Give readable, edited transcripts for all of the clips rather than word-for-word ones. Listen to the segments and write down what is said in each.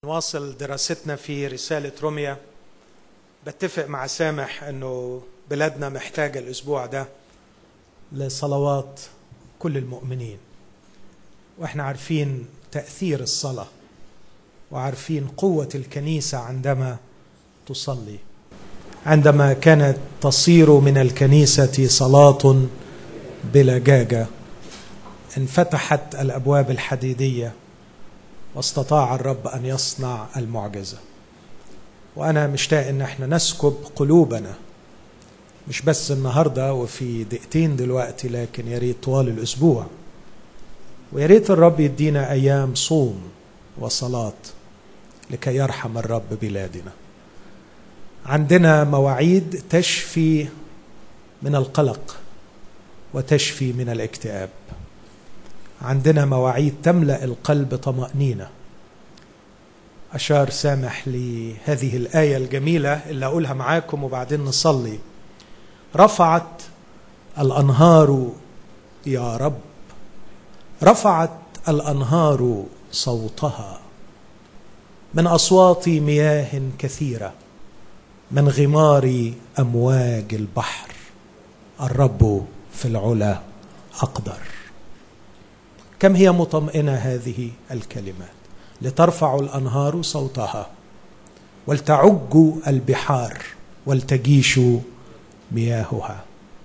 نواصل دراستنا في رسالة روميا. بتفق مع سامح أنه بلادنا محتاجة الأسبوع ده لصلوات كل المؤمنين، وإحنا عارفين تأثير الصلاة وعارفين قوة الكنيسة عندما تصلي. عندما كانت تصير من الكنيسة صلاة بلجاجة انفتحت الأبواب الحديدية واستطاع الرب أن يصنع المعجزة. وأنا مشتاق أن احنا نسكب قلوبنا، مش بس النهاردة وفي دقيقتين دلوقتي، لكن ياريت طوال الأسبوع، وياريت الرب يدينا أيام صوم وصلاة لكي يرحم الرب بلادنا. عندنا مواعيد تشفي من القلق وتشفي من الاكتئاب. عندنا مواعيد تملأ القلب طمأنينة. أشار سامح لهذه الآية الجميلة اللي أقولها معاكم وبعدين نصلي. رفعت الأنهار يا رب، رفعت الأنهار صوتها من أصوات مياه كثيرة، من غمار أمواج البحر. الرب في العلا أقدر. كم هي مطمئنة هذه الكلمات. لترفع الأنهار صوتها ولتعج البحار ولتجيش مياهها.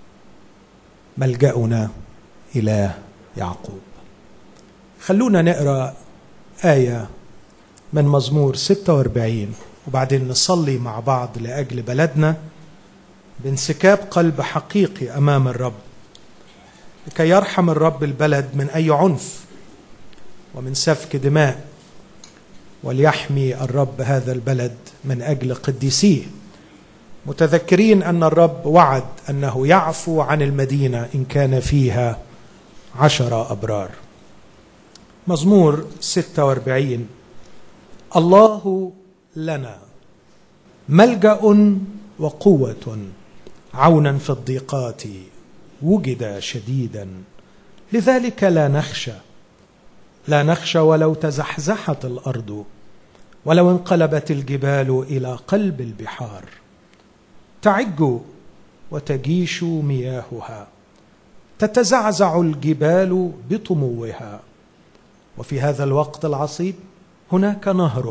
ملجأنا إله يعقوب. خلونا نقرأ آية من مزمور 46 وبعدين نصلي مع بعض لأجل بلدنا بانسكاب قلب حقيقي أمام الرب، لكي يرحم الرب البلد من أي عنف ومن سفك دماء، وليحمي الرب هذا البلد من أجل قديسيه، متذكرين أن الرب وعد أنه يعفو عن المدينة إن كان فيها 10 أبرار. مزمور 46. الله لنا ملجأ وقوة، عونا في الضيقات وجد شديدا، لذلك لا نخشى. لا نخشى ولو تزحزحت الأرض، ولو انقلبت الجبال إلى قلب البحار. تعج وتجيش مياهها، تتزعزع الجبال بطموها. وفي هذا الوقت العصيب هناك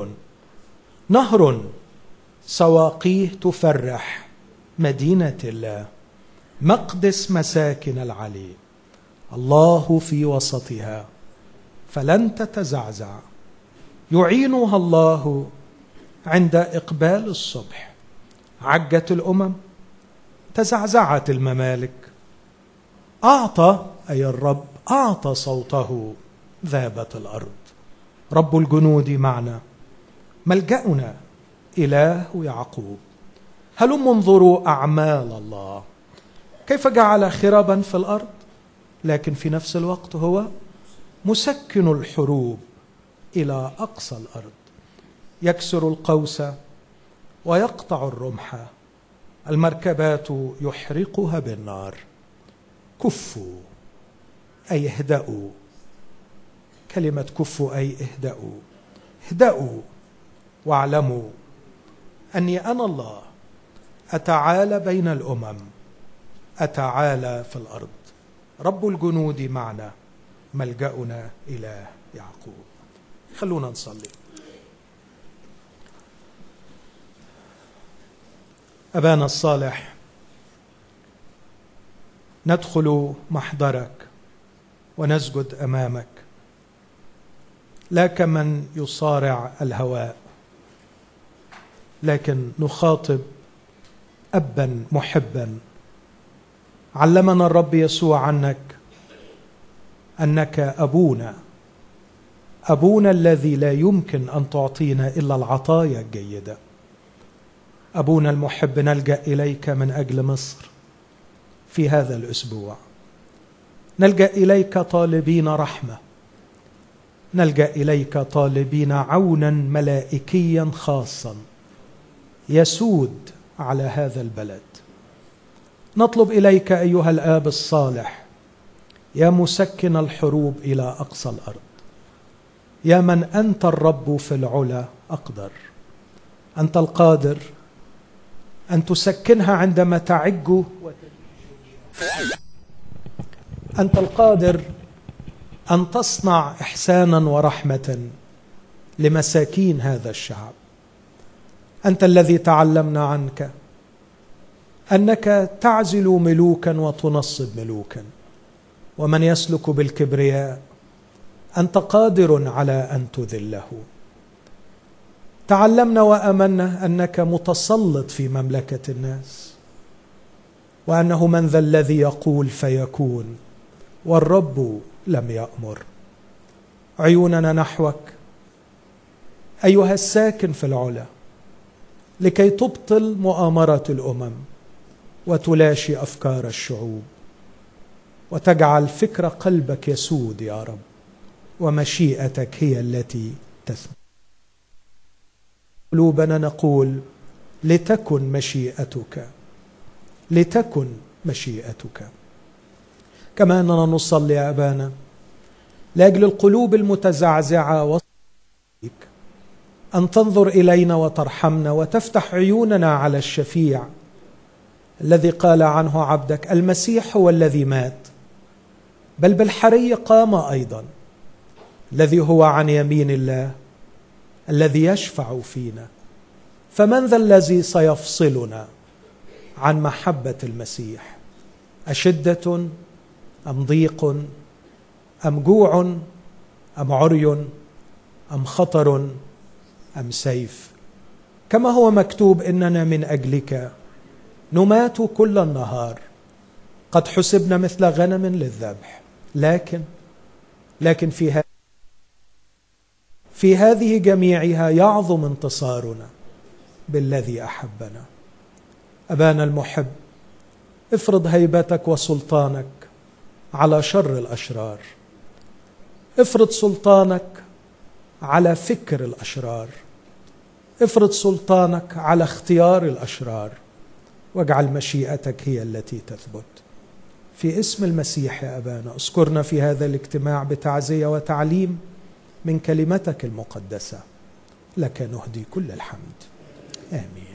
نهر سواقيه تفرح مدينة الله، مقدس مساكن العلي. الله في وسطها فلن تتزعزع، يعينها الله عند إقبال الصبح. عجت الأمم، تزعزعت الممالك. أعطى، أي الرب أعطى صوته، ذابت الأرض. رب الجنود معنا، ملجأنا إله يعقوب. هلم انظروا أعمال الله، كيف جعل خرابا في الأرض، لكن في نفس الوقت هو مسكن الحروب إلى أقصى الأرض. يكسر القوس ويقطع الرمح، المركبات يحرقها بالنار. كفوا أي اهدأوا. كلمة كفوا أي اهدأوا. اهدأوا واعلموا أني أنا الله، أتعالى بين الأمم، أتعالى في الأرض. رب الجنود معنا، ملجأنا إله يعقوب. خلونا نصلي. أبانا الصالح، ندخل محضرك ونسجد أمامك، لا كمن يصارع الهواء، لكن نخاطب أبا محبا. علمنا الرب يسوع عنك أنك أبونا الذي لا يمكن أن تعطينا إلا العطايا الجيدة. أبونا المحب، نلجأ إليك من أجل مصر في هذا الأسبوع. نلجأ إليك طالبين رحمة، نلجأ إليك طالبين عونا ملائكيا خاصا يسود على هذا البلد. نطلب إليك أيها الآب الصالح، يا مسكن الحروب إلى أقصى الأرض، يا من أنت الرب في العلا أقدر. أنت القادر أن تسكنها عندما تعج، أنت القادر أن تصنع إحسانا ورحمة لمساكين هذا الشعب. أنت الذي تعلمنا عنك أنك تعزل ملوكا وتنصب ملوكا، ومن يسلك بالكبرياء أنت قادر على أن تذله. تعلمنا وآمنا أنك متسلط في مملكة الناس، وأنه من ذا الذي يقول فيكون والرب لم يأمر. عيوننا نحوك أيها الساكن في العلا، لكي تبطل مؤامرة الأمم وتلاشي أفكار الشعوب، وتجعل فكر قلبك يسود يا رب، ومشيئتك هي التي تثبت. قلوبنا نقول لتكن مشيئتك، لتكن مشيئتك. كما أننا نصلي يا أبانا لأجل القلوب المتزعزعة أن تنظر إلينا وترحمنا وتفتح عيوننا على الشفيع الذي قال عنه عبدك المسيح هو الذي مات بل بالحري قام أيضا، الذي هو عن يمين الله، الذي يشفع فينا. فمن ذا الذي سيفصلنا عن محبة المسيح؟ أشدة أم ضيق أم جوع أم عري أم خطر أم سيف؟ كما هو مكتوب إننا من أجلك نمات كل النهار، قد حسبنا مثل غنم للذبح. لكن في هذه جميعها يعظم انتصارنا بالذي أحبنا. أبانا المحب، افرض هيبتك وسلطانك على شر الأشرار، افرض سلطانك على فكر الأشرار، افرض سلطانك على اختيار الأشرار، واجعل مشيئتك هي التي تثبت. في اسم المسيح يا أبانا اذكرنا في هذا الاجتماع بتعزية وتعليم من كلمتك المقدسة، لك نهدي كل الحمد. آمين.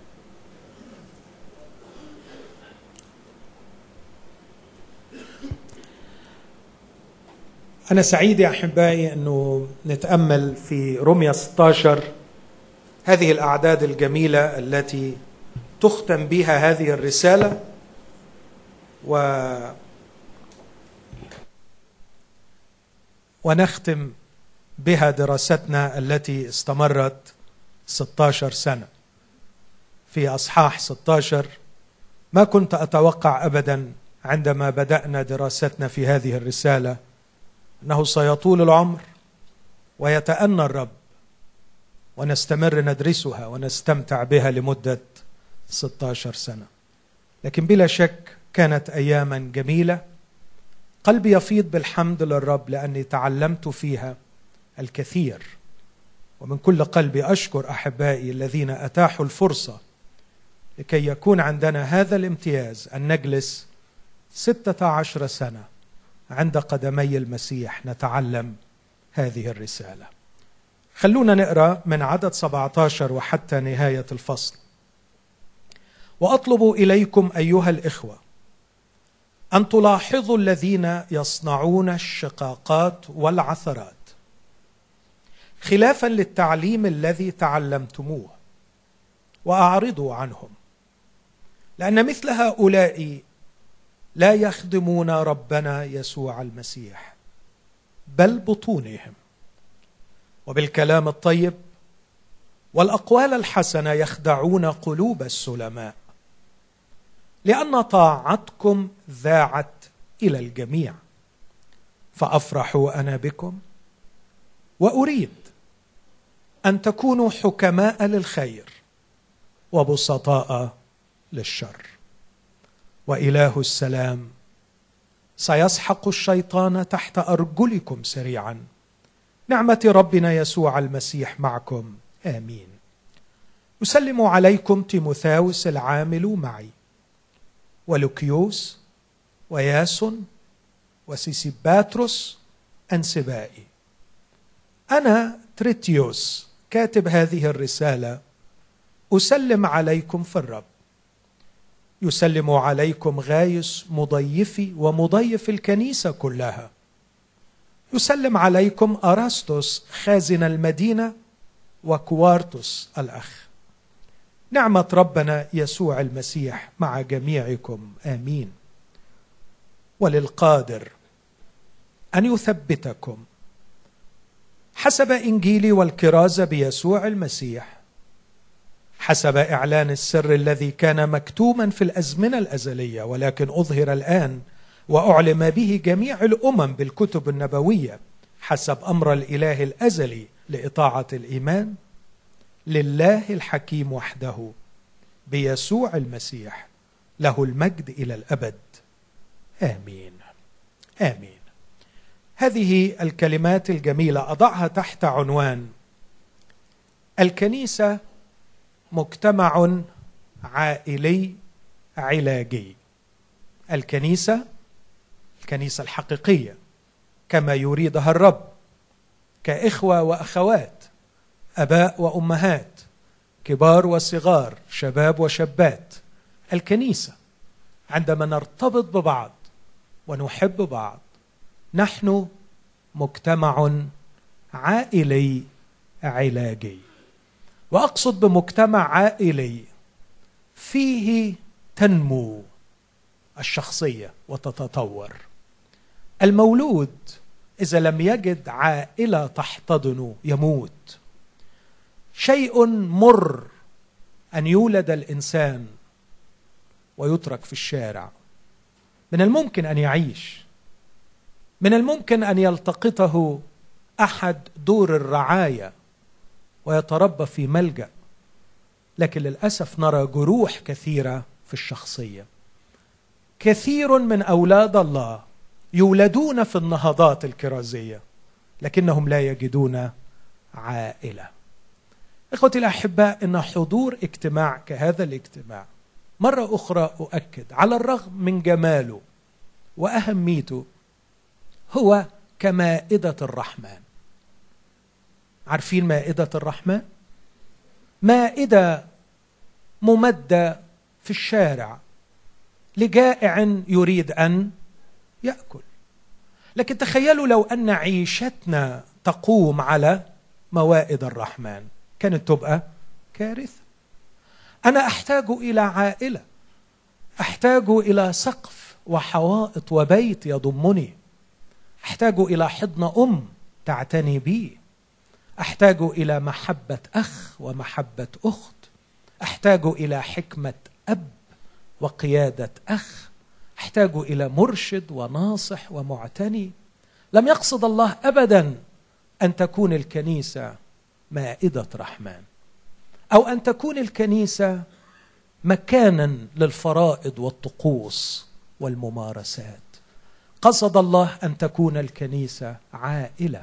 أنا سعيد يا أحبائي أنه نتأمل في رمية 16، هذه الأعداد الجميلة التي تختم بها هذه الرسالة، ونختم بها دراستنا التي استمرت 16 سنة في أصحاح 16. ما كنت أتوقع أبدا عندما بدأنا دراستنا في هذه الرسالة أنه سيطول العمر ويتأنى الرب ونستمر ندرسها ونستمتع بها لمدة 16 سنة. لكن بلا شك كانت أياما جميلة، قلبي يفيض بالحمد للرب لأني تعلمت فيها الكثير. ومن كل قلبي أشكر أحبائي الذين أتاحوا الفرصة لكي يكون عندنا هذا الامتياز أن نجلس 16 سنة عند قدمي المسيح نتعلم هذه الرسالة. خلونا نقرأ من عدد 17 وحتى نهاية الفصل. وأطلب إليكم أيها الإخوة أن تلاحظوا الذين يصنعون الشقاقات والعثرات خلافا للتعليم الذي تعلمتموه، وأعرضوا عنهم، لأن مثل هؤلاء لا يخدمون ربنا يسوع المسيح بل بطونهم، وبالكلام الطيب والأقوال الحسنة يخدعون قلوب السلماء، لأن طاعتكم ذاعت إلى الجميع. فأفرح أنا بكم وأريد أن تكونوا حكماء للخير وبسطاء للشر. وإله السلام سيسحق الشيطان تحت أرجلكم سريعا. نعمة ربنا يسوع المسيح معكم. آمين. أسلم عليكم تيموثاوس العامل معي، ولوكيوس وياسون وسيسيباتروس أنسبائي. أنا تريتيوس كاتب هذه الرسالة: أسلم عليكم في الرب. يسلم عليكم غايس مضيفي ومضيف الكنيسة كلها. يسلم عليكم أراستوس خازن المدينة وكوارتوس الأخ. نعمة ربنا يسوع المسيح مع جميعكم، آمين. وللقادر أن يثبتكم حسب إنجيلي والكرازة بيسوع المسيح، حسب إعلان السر الذي كان مكتوما في الأزمنة الأزلية ولكن أظهر الآن وأعلم به جميع الأمم بالكتب النبوية، حسب أمر الإله الأزلي لإطاعة الإيمان، لله الحكيم وحده بيسوع المسيح، له المجد إلى الأبد، آمين آمين. هذه الكلمات الجميلة أضعها تحت عنوان: الكنيسة مجتمع عائلي علاجي. الكنيسة الحقيقية كما يريدها الرب، كإخوة وأخوات، أباء وأمهات، كبار وصغار، شباب وشابات. الكنيسة عندما نرتبط ببعض ونحب بعض، نحن مجتمع عائلي علاجي. وأقصد بمجتمع عائلي فيه تنمو الشخصية وتتطور. المولود إذا لم يجد عائلة تحتضنه يموت. شيء مر أن يولد الإنسان ويترك في الشارع. من الممكن أن يعيش، من الممكن أن يلتقطه أحد دور الرعاية ويتربى في ملجأ، لكن للأسف نرى جروح كثيرة في الشخصية. كثير من أولاد الله يولدون في النهضات الكرازية لكنهم لا يجدون عائلة. إخوتي الأحباء، إن حضور اجتماع كهذا الاجتماع مرة أخرى أؤكد، على الرغم من جماله وأهميته، هو كمائدة الرحمن. عارفين مائدة الرحمن؟ مائدة ممدة في الشارع لجائع يريد أن يأكل. لكن تخيلوا لو أن عيشتنا تقوم على موائد الرحمن، كانت تبقى كارثة. أنا أحتاج إلى عائلة، أحتاج إلى سقف وحوائط وبيت يضمني، أحتاج إلى حضن تعتني بي، أحتاج إلى محبة أخ ومحبة أخت، أحتاج إلى حكمة أب وقيادة أخ، أحتاج إلى مرشد وناصح ومعتني. لم يقصد الله أبدا أن تكون الكنيسة مائدة رحمن، أو أن تكون الكنيسة مكانا للفرائض والطقوس والممارسات. قصد الله أن تكون الكنيسة عائلة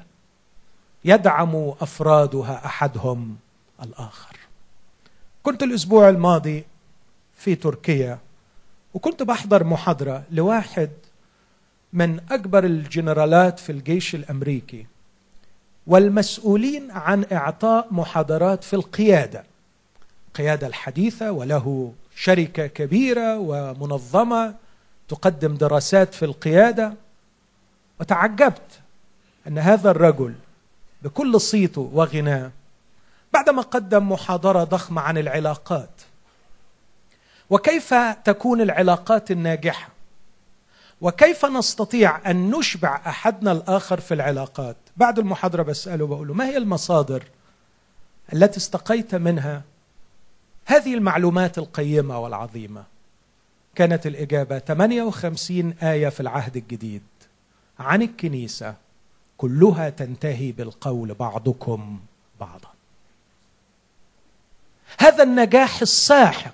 يدعم أفرادها أحدهم الآخر. كنت الأسبوع الماضي في تركيا، وكنت بحضر محاضرة لواحد من أكبر الجنرالات في الجيش الأمريكي والمسؤولين عن إعطاء محاضرات في القيادة الحديثة، وله شركة كبيرة ومنظمة تقدم دراسات في القيادة. وتعجبت أن هذا الرجل بكل صيته وغناه بعدما قدم محاضرة ضخمة عن العلاقات وكيف تكون العلاقات الناجحة وكيف نستطيع أن نشبع أحدنا الآخر في العلاقات. بعد المحاضرة بسأله بقوله: ما هي المصادر التي استقيت منها هذه المعلومات القيمة والعظيمة؟ كانت الإجابة 58 آية في العهد الجديد عن الكنيسة، كلها تنتهي بالقول بعضكم بعضا. هذا النجاح الساحق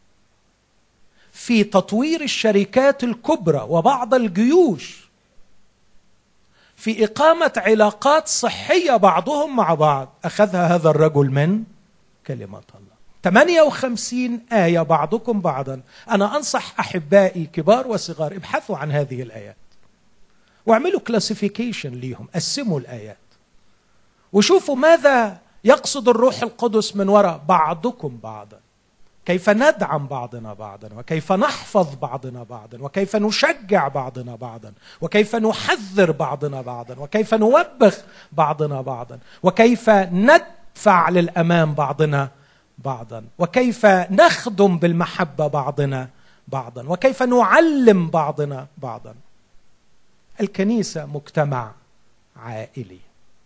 في تطوير الشركات الكبرى وبعض الجيوش في إقامة علاقات صحية بعضهم مع بعض أخذها هذا الرجل من كلمة الله. 58 آية بعضكم بعضا. أنا أنصح أحبائي كبار وصغار، ابحثوا عن هذه الآيات واعملوا كلاسيفيكيشن ليهم، قسموا الآيات وشوفوا ماذا يقصد الروح القدس من وراء بعضكم بعضا، كيف ندعم بعضنا بعضا، وكيف نحفظ بعضنا بعضا، وكيف نشجع بعضنا بعضا، وكيف نحذر بعضنا بعضا، وكيف نوبخ بعضنا بعضا، وكيف ندفع للأمام بعضنا بعضا، وكيف نخدم بالمحبة بعضنا بعضا، وكيف نعلم بعضنا بعضا. الكنيسة مجتمع عائلي.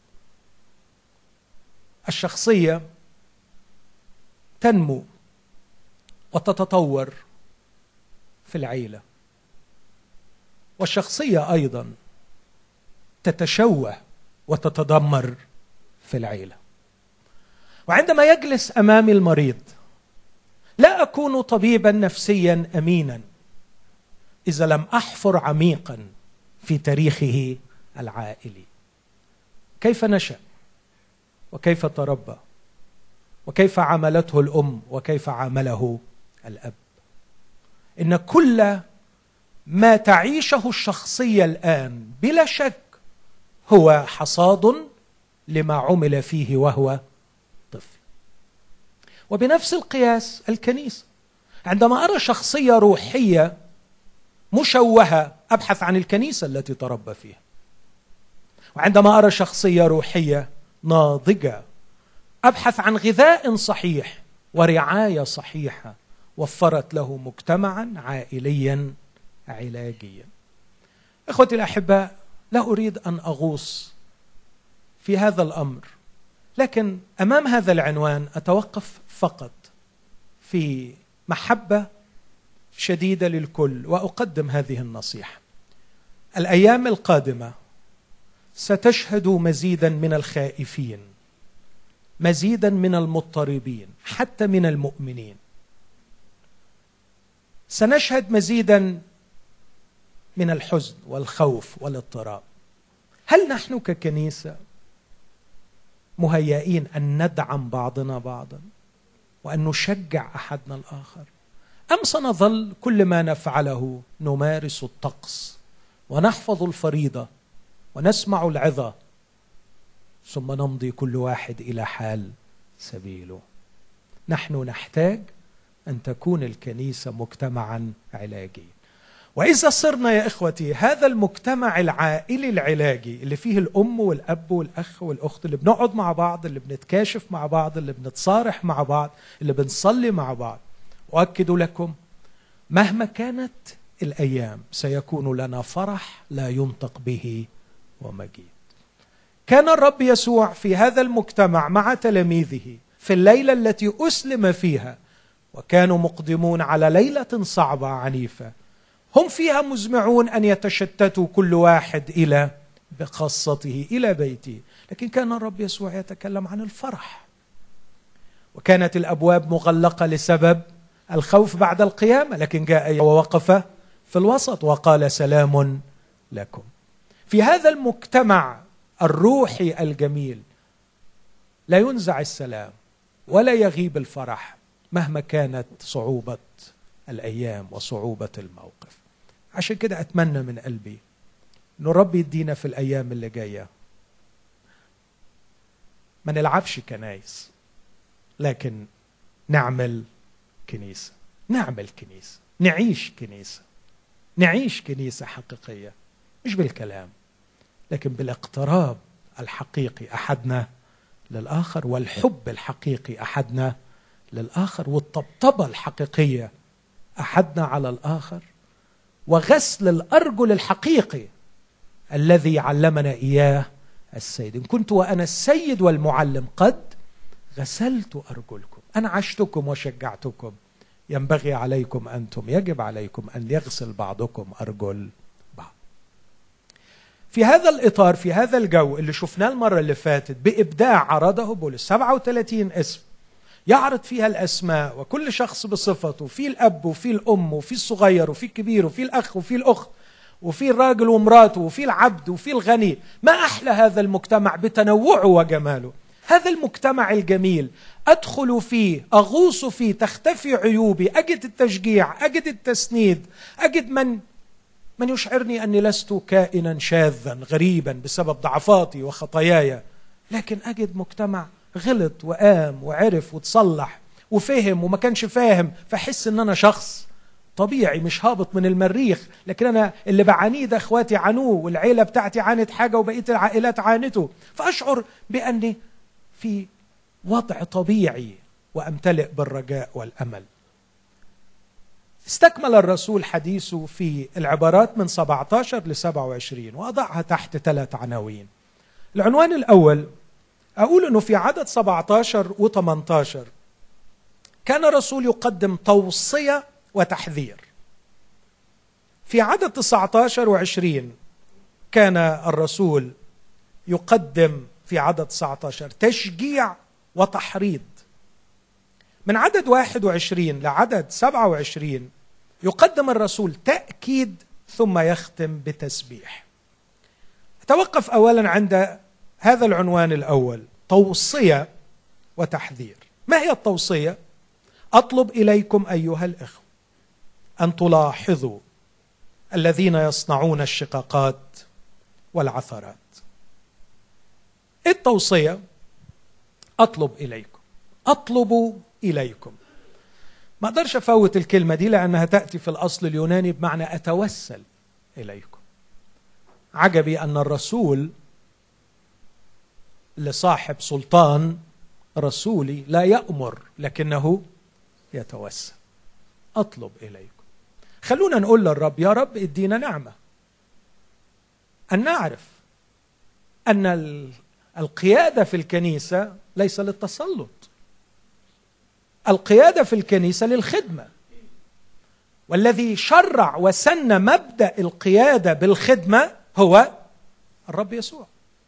الشخصية تنمو وتتطور في العيلة، والشخصية أيضا تتشوه وتتدمر في العيلة. وعندما يجلس أمامي المريض لا أكون طبيبا نفسيا أمينا إذا لم أحفر عميقا في تاريخه العائلي، كيف نشأ، وكيف تربى، وكيف عاملته الأم، وكيف عامله الأب. إن كل ما تعيشه الشخصية الآن بلا شك هو حصاد لما عمل فيه وهو طفل. وبنفس القياس الكنيسة، عندما أرى شخصية روحية مشوهة أبحث عن الكنيسة التي تربى فيها، وعندما أرى شخصية روحية ناضجة أبحث عن غذاء صحيح ورعاية صحيحة وفرت له مجتمعا عائليا علاجيا. إخوتي الأحباء، لا أريد أن أغوص في هذا الأمر، لكن أمام هذا العنوان أتوقف فقط في محبة شديدة للكل، وأقدم هذه النصيحة. الأيام القادمة ستشهد مزيدا من الخائفين، مزيدا من المضطربين، حتى من المؤمنين. سنشهد مزيدا من الحزن والخوف والاضطراب. هل نحن ككنيسة مهيئين أن ندعم بعضنا بعضا وأن نشجع أحدنا الآخر، أم سنظل كل ما نفعله نمارس الطقس ونحفظ الفريضة ونسمع العظة ثم نمضي كل واحد إلى حال سبيله؟ نحن نحتاج أن تكون الكنيسة مجتمعا علاجيا. وإذا صرنا يا إخوتي هذا المجتمع العائلي العلاجي اللي فيه الأم والأب والأخ والأخت، اللي بنقعد مع بعض، اللي بنتكاشف مع بعض، اللي بنتصارح مع بعض، اللي بنصلي مع بعض، أؤكد لكم مهما كانت الأيام سيكون لنا فرح لا ينطق به ومجيد. كان الرب يسوع في هذا المجتمع مع تلاميذه في الليلة التي أسلم فيها، وكانوا مقدمون على ليلة صعبة عنيفة، هم فيها مزمعون أن يتشتتوا كل واحد إلى بخاصته إلى بيته، لكن كان الرب يسوع يتكلم عن الفرح. وكانت الأبواب مغلقة لسبب الخوف بعد القيامة، لكن جاء ووقف في الوسط وقال سلام لكم. في هذا المجتمع الروحي الجميل لا ينزع السلام ولا يغيب الفرح مهما كانت صعوبة الأيام وصعوبة الموقف. عشان كده أتمنى من قلبي إنه الرب يدينا في الأيام اللي جاية ما نلعبش كنايس، لكن نعمل كنيسة، نعمل كنيسة، نعيش كنيسة، نعيش كنيسة حقيقية، مش بالكلام لكن بالاقتراب الحقيقي أحدنا للآخر، والحب الحقيقي أحدنا للآخر، والطبطبة الحقيقية أحدنا على الآخر، وغسل الأرجل الحقيقي الذي علمنا إياه السيد. إن كنت وأنا السيد والمعلم قد غسلت أرجلكم، أنا عشتكم وشجعتكم، ينبغي عليكم أنتم، يجب عليكم أن يغسل بعضكم أرجل بعض. في هذا الإطار، في هذا الجو اللي شفناه المرة اللي فاتت بإبداع عرضه بولس 37 اسم يعرض فيها الأسماء وكل شخص بصفته، في الأب وفي الأم وفي الصغير وفي الكبير وفي الأخ وفي الأخت وفي الراجل ومراته وفي العبد وفي الغني. ما أحلى هذا المجتمع بتنوعه وجماله. هذا المجتمع الجميل أدخل فيه، أغوص فيه، تختفي عيوبي، أجد التشجيع، أجد التسنيد، أجد من يشعرني أني لست كائنا شاذا غريبا بسبب ضعفاتي وخطاياي، لكن أجد مجتمع غلط وقام وعرف وتصلح وفهم وما كانش فاهم، فحس ان انا شخص طبيعي مش هابط من المريخ، لكن انا اللي بعانيه ده اخواتي عانوه، والعيله بتاعتي عانت حاجه وبقيه العائلات عانته، فاشعر باني في وضع طبيعي وامتلئ بالرجاء والامل. استكمل الرسول حديثه في العبارات من 17 ل 27 وأضعها تحت 3 عناوين. العنوان الأول أقول أنه في عدد 17 و 18 كان الرسول يقدم توصية وتحذير. في عدد 19 و 20 كان الرسول يقدم في عدد 19 تشجيع وتحريض. من عدد 21 لعدد 27 يقدم الرسول تأكيد ثم يختم بتسبيح. أتوقف أولا عند هذا العنوان الأول، توصية وتحذير. ما هي التوصية؟ أطلب إليكم أيها الإخوة أن تلاحظوا الذين يصنعون الشقاقات والعثرات. التوصية أطلب إليكم، أطلب إليكم. ما أقدرش أفوت الكلمة دي لأنها تأتي في الأصل اليوناني بمعنى أتوسل إليكم. عجبي أن الرسول لصاحب سلطان رسولي لا يأمر لكنه يتوسل. أطلب إليكم. خلونا نقول للرب يا رب ادينا نعمة أن نعرف أن القيادة في الكنيسة ليس للتسلط، القيادة في الكنيسة للخدمة، والذي شرع وسن مبدأ القيادة بالخدمة هو الرب يسوع.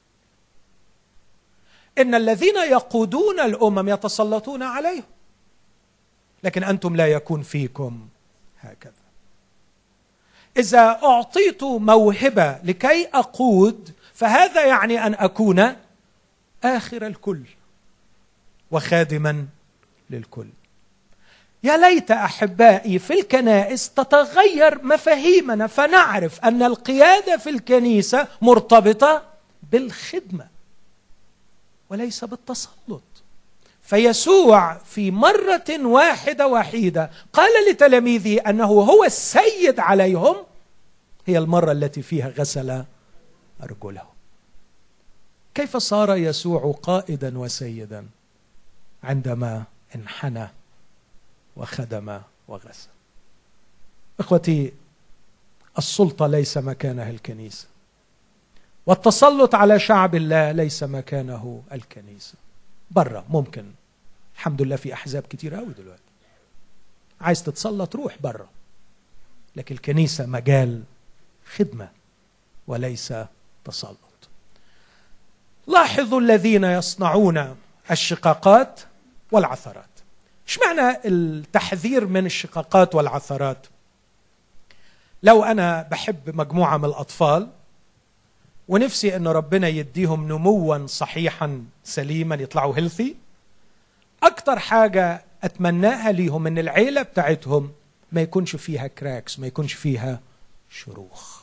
إن الذين يقودون الأمم يتسلطون عليهم، لكن أنتم لا يكون فيكم هكذا. إذا أعطيت موهبة لكي أقود فهذا يعني أن أكون آخر الكل وخادما للكل. يا ليت أحبائي في الكنائس تتغير مفاهيمنا فنعرف أن القيادة في الكنيسة مرتبطة بالخدمة وليس بالتسلط. فيسوع في مرة واحدة وحيدة قال لتلاميذه أنه هو السيد عليهم، هي المرة التي فيها غسل أرجلهم. كيف صار يسوع قائدا وسيدا؟ عندما انحنى وخدم وغسل. إخوتي، السلطة ليس مكانها الكنيسة، والتسلط على شعب الله ليس مكانه الكنيسة. برا ممكن، الحمد لله في أحزاب كتير قوي دلوقتي، عايز تتسلط روح برا، لكن الكنيسة مجال خدمة وليس تسلط. لاحظوا الذين يصنعون الشقاقات والعثرات. ايش معنى التحذير من الشقاقات والعثرات؟ لو أنا بحب مجموعة من الأطفال ونفسي أن ربنا يديهم نموا صحيحا سليما يطلعوا هيلثي، أكتر حاجة أتمناها ليهم أن العيلة بتاعتهم ما يكونش فيها كراكس، ما يكونش فيها شروخ.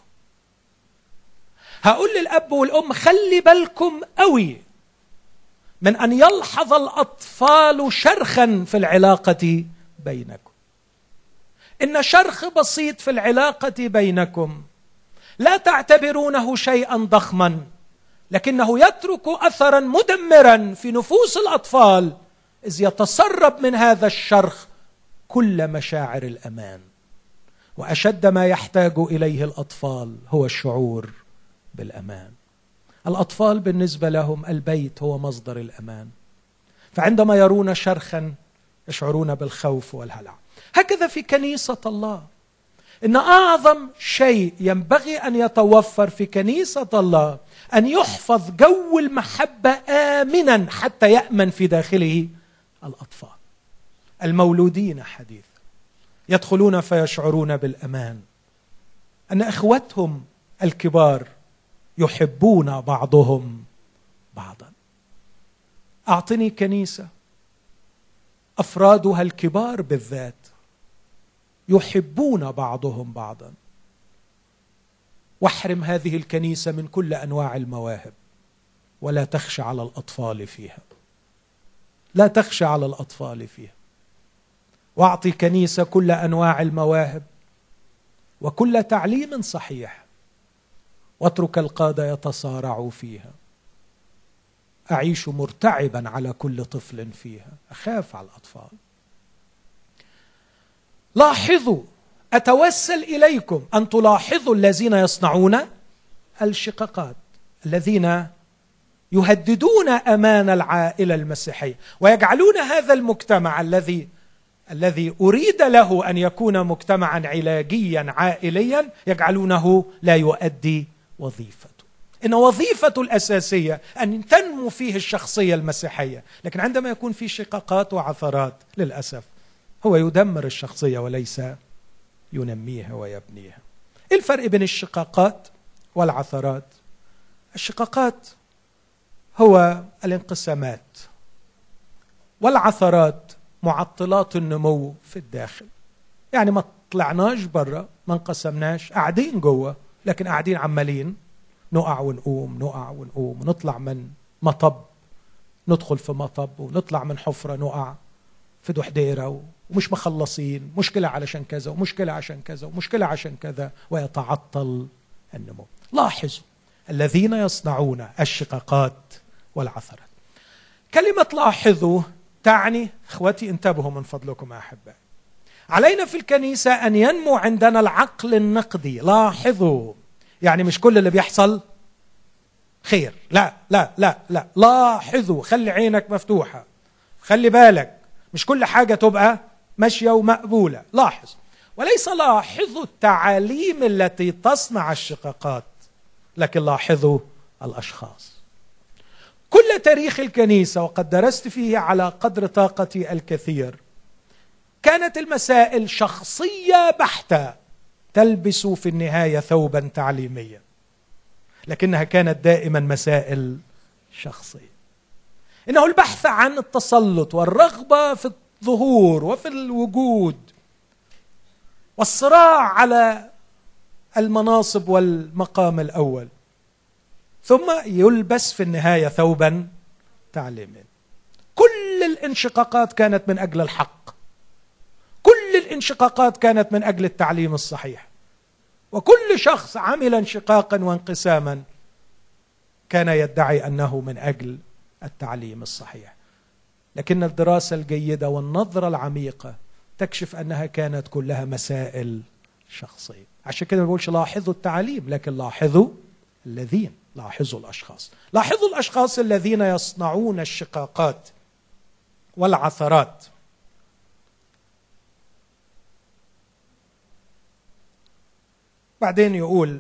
هقول للأب والأم خلي بالكم قوي من أن يلحظ الأطفال شرخا في العلاقة بينكم. إن شرخ بسيط في العلاقة بينكم لا تعتبرونه شيئا ضخما، لكنه يترك أثرا مدمرا في نفوس الأطفال إذ يتسرب من هذا الشرخ كل مشاعر الأمان. وأشد ما يحتاج إليه الأطفال هو الشعور بالأمان. الأطفال بالنسبة لهم البيت هو مصدر الأمان، فعندما يرون شرخا يشعرون بالخوف والهلع. هكذا في كنيسة الله، إن أعظم شيء ينبغي أن يتوفر في كنيسة الله أن يحفظ جو المحبة آمنا حتى يأمن في داخله الأطفال المولودين حديثا، يدخلون فيشعرون بالأمان، أن إخوتهم الكبار يحبون بعضهم بعضا. أعطني كنيسة أفرادها الكبار بالذات يحبون بعضهم بعضا، واحرم هذه الكنيسة من كل أنواع المواهب ولا تخشى على الأطفال فيها. لا تخشى على الأطفال فيها، واعطي كنيسة كل أنواع المواهب وكل تعليم صحيح، واترك القادة يتصارعوا فيها. أعيش مرتعبا على كل طفل فيها، أخاف على الأطفال. لاحظوا، أتوسل إليكم أن تلاحظوا الذين يصنعون الشقاقات، الذين يهددون أمان العائلة المسيحية ويجعلون هذا المجتمع الذي أريد له أن يكون مجتمعا علاجيا عائليا، يجعلونه لا يؤدي وظيفته. إن وظيفته الأساسية أن تنمو فيه الشخصية المسيحية، لكن عندما يكون في شقاقات وعثرات للأسف هو يدمر الشخصية وليس ينميها ويبنيها. إيه الفرق بين الشقاقات والعثرات؟ الشقاقات هو الانقسامات، والعثرات معطلات النمو في الداخل. يعني ما طلعناش برا، ما انقسمناش، قاعدين جوه، لكن قاعدين عمالين نقع ونقوم، نقع ونقوم، ونطلع من مطب ندخل في مطب، ونطلع من حفرة نقع في دحديرة، ومش مخلصين، مشكلة علشان كذا ومشكلة عشان كذا ومشكلة عشان كذا، ويتعطل النمو. لاحظوا الذين يصنعون الشقاقات والعثرات. كلمة لاحظوا تعني، اخوتي انتبهوا من فضلكم احبائي، علينا في الكنيسة ان ينمو عندنا العقل النقدي. لاحظوا يعني مش كل اللي بيحصل خير، لا لا لا لا، لاحظوا، خلي عينك مفتوحة، خلي بالك، مش كل حاجة تبقى ماشية ومقبولة. لاحظ، وليس لاحظوا التعاليم التي تصنع الشقاقات، لكن لاحظوا الأشخاص. كل تاريخ الكنيسة وقد درست فيه على قدر طاقتي الكثير، كانت المسائل شخصية بحتة تلبس في النهاية ثوبا تعليميا، لكنها كانت دائما مسائل شخصية. إنه البحث عن التسلط والرغبة في الظهور وفي الوجود والصراع على المناصب والمقام الأول، ثم يلبس في النهاية ثوبا تعليميا. كل الانشقاقات كانت من أجل الحق، كل الانشقاقات كانت من أجل التعليم الصحيح، وكل شخص عمل انشقاقا وانقساما كان يدعي أنه من أجل التعليم الصحيح. لكن الدراسة الجيدة والنظرة العميقة تكشف أنها كانت كلها مسائل شخصية. عشان كده ما بقولش لاحظوا التعليم، لكن لاحظوا الذين، لاحظوا الأشخاص. لاحظوا الأشخاص الذين يصنعون الشقاقات والعثرات. بعدين يقول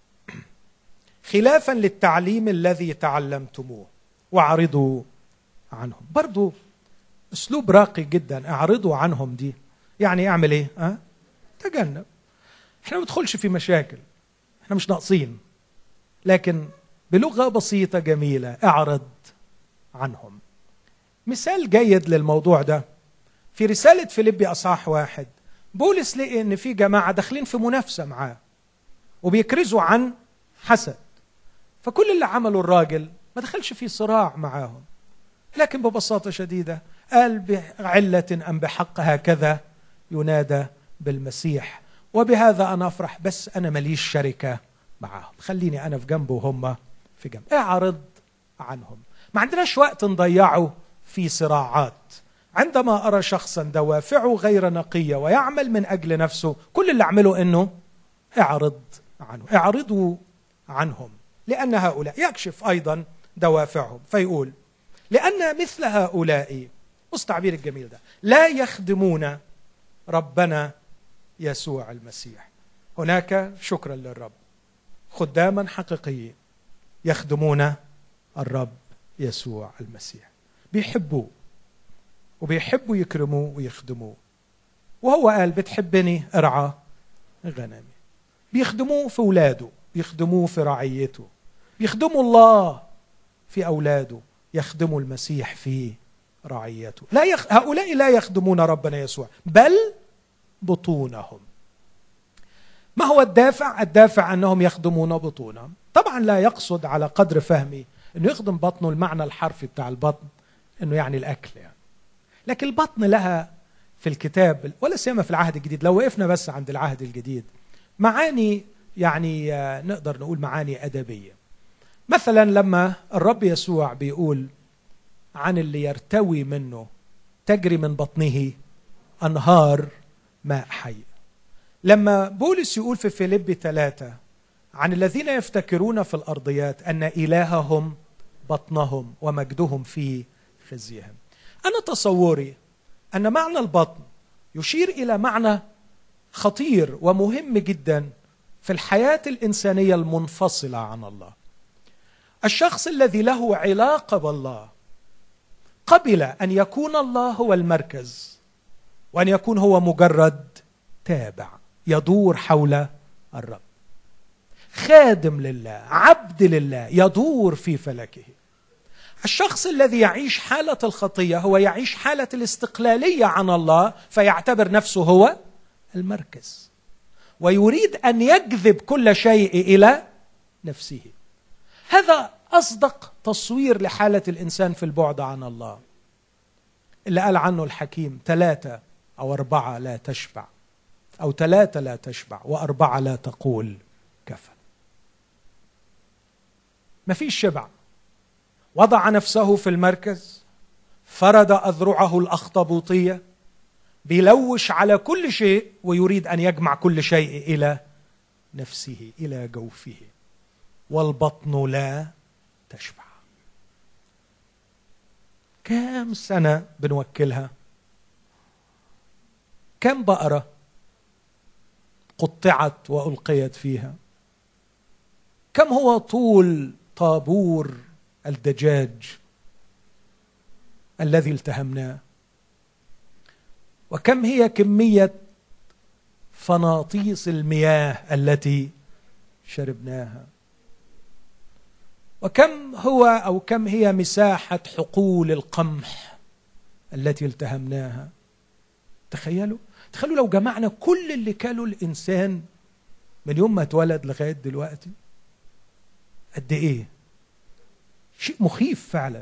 خلافا للتعليم الذي تعلمتموه واعرضوا عنهم. برضو اسلوب راقي جدا، اعرضوا عنهم دي يعني اعمل ايه؟ تجنب. احنا ما ندخلش في مشاكل، احنا مش ناقصين، لكن بلغة بسيطة جميلة اعرض عنهم. مثال جيد للموضوع ده في رسالة فيليبي أصحاح 1، بولس لقى ان في جماعة داخلين في منافسة معاه وبيكرزوا عن حسد، فكل اللي عمله الراجل ما دخلش في صراع معاهم، لكن ببساطة شديدة قال بعلة أم بحق هكذا ينادى بالمسيح، وبهذا أنا أفرح، بس أنا ماليش شركة معاهم، خليني أنا في جنب وهم في جنب. اعرض عنهم. ما عندناش وقت نضيعه في صراعات. عندما أرى شخصا دوافعه غير نقية ويعمل من أجل نفسه، كل اللي أعمله أنه اعرض عنه. اعرضوا عنهم لأن هؤلاء، يكشف أيضا دوافعهم فيقول لأن مثل هؤلاء، بص تعبير الجميل ده، لا يخدمون ربنا يسوع المسيح. هناك شكرا للرب خداما حقيقيين يخدمون الرب يسوع المسيح، بيحبوه وبيحبوا يكرموه ويخدموه، وهو قال بتحبني ارعى غنمي. بيخدموه في أولاده، بيخدموه في رعيته، بيخدموا الله في أولاده، يخدموا المسيح في رعيته. هؤلاء لا يخدمون ربنا يسوع بل بطونهم. ما هو الدافع؟ الدافع أنهم يخدمون بطونهم. طبعا لا يقصد على قدر فهمي أنه يخدم بطنه المعنى الحرفي بتاع البطن أنه يعني الأكل، يعني لكن البطن لها في الكتاب ولا سيما في العهد الجديد، لو وقفنا بس عند العهد الجديد، معاني يعني نقدر نقول معاني أدبية. مثلا لما الرب يسوع بيقول عن اللي يرتوي منه تجري من بطنه أنهار ماء حي. لما بولس يقول في فيليبي 3 عن الذين يفتكرون في الأرضيات أن إلههم بطنهم ومجدهم في خزيهم، أنا تصوري أن معنى البطن يشير إلى معنى خطير ومهم جدا في الحياة الإنسانية المنفصلة عن الله. الشخص الذي له علاقة بالله قبل أن يكون الله هو المركز، وأن يكون هو مجرد تابع يدور حول الرب، خادم لله، عبد لله يدور في فلكه. الشخص الذي يعيش حالة الخطية هو يعيش حالة الاستقلالية عن الله، فيعتبر نفسه هو المركز ويريد أن يجذب كل شيء إلى نفسه. هذا أصدق تصوير لحالة الإنسان في البعد عن الله، اللي قال عنه الحكيم 3 أو 4 لا تشبع، أو 3 لا تشبع و4 لا تقول كفى. ما فيش شبع. وضع نفسه في المركز، فرد أذرعه الأخطبوطية، بيلوش على كل شيء ويريد أن يجمع كل شيء إلى نفسه، إلى جوفه. والبطن لا تشبع. كم سنة بنوكلها؟ كم بقرة قطعت وألقيت فيها؟ كم هو طول طابور الدجاج الذي التهمناه؟ وكم هي كمية فناطيس المياه التي شربناها؟ وكم هو أو كم هي مساحة حقول القمح التي التهمناها؟ تخيلوا لو جمعنا كل اللي كاله الإنسان من يوم ما اتولد لغاية دلوقتي، قد إيه؟ شيء مخيف فعلا.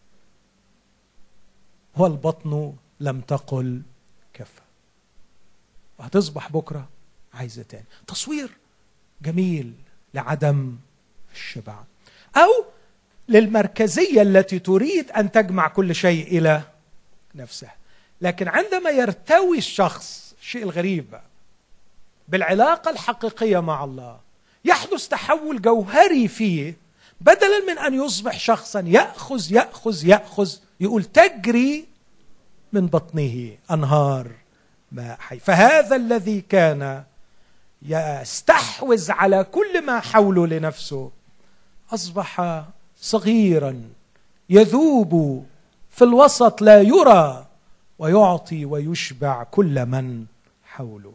والبطن لم تقل كفى، وهتصبح بكرة عايزة تاني. تصوير جميل لعدم الشبع أو للمركزية التي تريد أن تجمع كل شيء إلى نفسها. لكن عندما يرتوي الشخص، الشيء الغريب بقى، بالعلاقة الحقيقية مع الله، يحدث تحول جوهري فيه. بدلا من أن يصبح شخصا يأخذ يقول تجري من بطنه أنهار ماء حي. فهذا الذي كان يستحوذ على كل ما حوله لنفسه أصبح صغيرا يذوب في الوسط لا يرى، ويعطي ويشبع كل من حوله.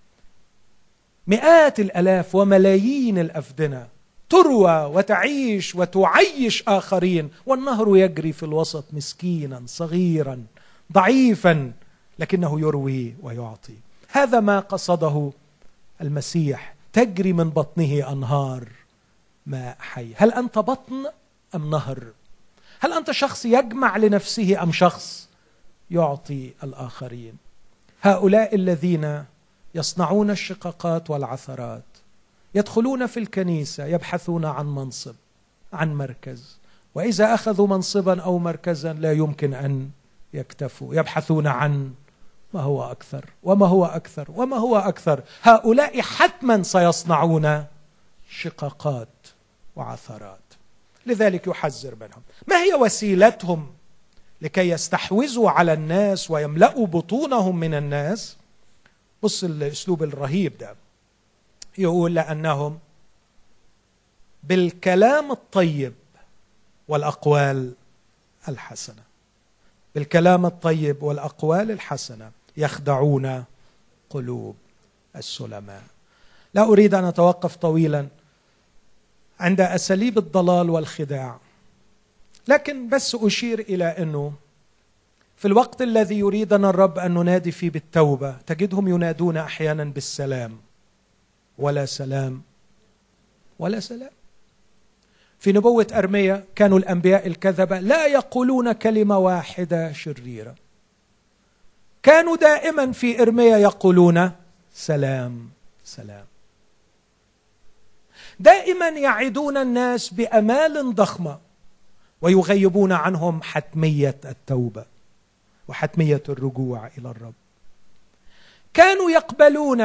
مئات الآلاف وملايين الأفدنة تروى وتعيش وتعيش آخرين، والنهر يجري في الوسط مسكينا صغيرا ضعيفا، لكنه يروي ويعطي. هذا ما قصده المسيح، تجري من بطنه أنهار ماء حي. هل أنت بطن أم نهر؟ هل أنت شخص يجمع لنفسه أم شخص يعطي الآخرين؟ هؤلاء الذين يصنعون الشقاقات والعثرات يدخلون في الكنيسة يبحثون عن منصب، عن مركز، وإذا أخذوا منصبا أو مركزا لا يمكن أن يكتفوا، يبحثون عن ما هو أكثر وما هو أكثر وما هو أكثر. هؤلاء حتما سيصنعون شقاقات وعثرات. لذلك يحذر منهم. ما هي وسيلتهم لكي يستحوذوا على الناس ويملأوا بطونهم من الناس؟ بص الأسلوب الرهيب ده، يقول لأنهم بالكلام الطيب والأقوال الحسنة، بالكلام الطيب والأقوال الحسنة يخدعون قلوب السلماء. لا أريد أن أتوقف طويلا عند أساليب الضلال والخداع، لكن بس أشير إلى أنه في الوقت الذي يريدنا الرب أن ننادي فيه بالتوبة، تجدهم ينادون أحيانا بالسلام، ولا سلام ولا سلام. في نبوة أرميا كانوا الأنبياء الكذبة لا يقولون كلمة واحدة شريرة، كانوا دائما في إرميا يقولون سلام سلام. دائما يعدون الناس بأمال ضخمة ويغيبون عنهم حتمية التوبة وحتمية الرجوع إلى الرب. كانوا يقبلون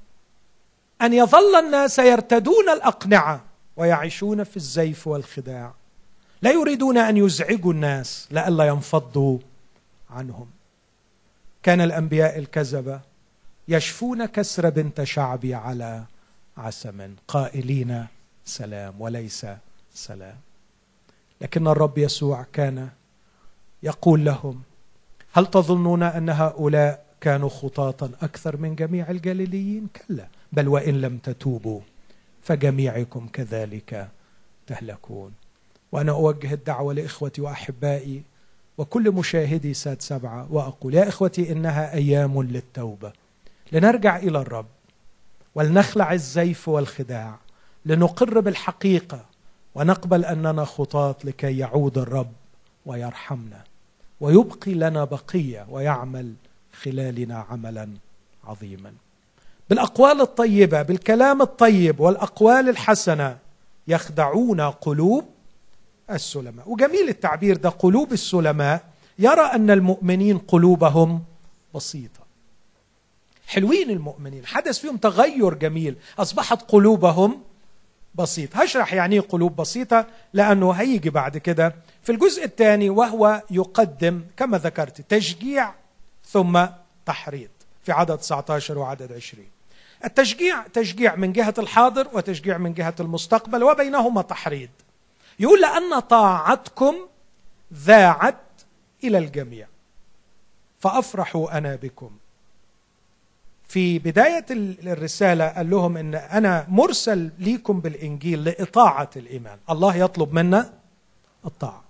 أن يظل الناس يرتدون الأقنعة ويعيشون في الزيف والخداع، لا يريدون أن يزعجوا الناس لئلا ينفضوا عنهم. كان الأنبياء الكذبة يشفون كسر بنت شعبي على عسم قائلين سلام وليس سلام. لكن الرب يسوع كان يقول لهم: هل تظنون أن هؤلاء كانوا خطاطا أكثر من جميع الجليليين؟ كلا، بل وإن لم تتوبوا فجميعكم كذلك تهلكون. وأنا أوجه الدعوة لإخوتي وأحبائي وكل مشاهدي سات سبعة وأقول: يا إخوتي، إنها أيام للتوبة، لنرجع إلى الرب ولنخلع الزيف والخداع، لنقر بالحقيقة ونقبل أننا خطاط لكي يعود الرب ويرحمنا ويبقي لنا بقية ويعمل خلالنا عملا عظيما. بالأقوال الطيبة، بالكلام الطيب والأقوال الحسنة يخدعون قلوب السلماء. وجميل التعبير ده، قلوب السلماء. يرى أن المؤمنين قلوبهم بسيطة. حلوين المؤمنين، حدث فيهم تغير جميل، أصبحت قلوبهم بسيطة. هشرح يعني قلوب بسيطة لأنه هيجي بعد كده في الجزء الثاني، وهو يقدم كما ذكرت تشجيع ثم تحريض في عدد 19 وعدد 20. التشجيع تشجيع من جهة الحاضر وتشجيع من جهة المستقبل وبينهما تحريض. يقول: لأن طاعتكم ذاعت إلى الجميع فأفرحوا أنا بكم. في بداية الرسالة قال لهم إن أنا مرسل ليكم بالإنجيل لإطاعة الإيمان. الله يطلب منا الطاعة،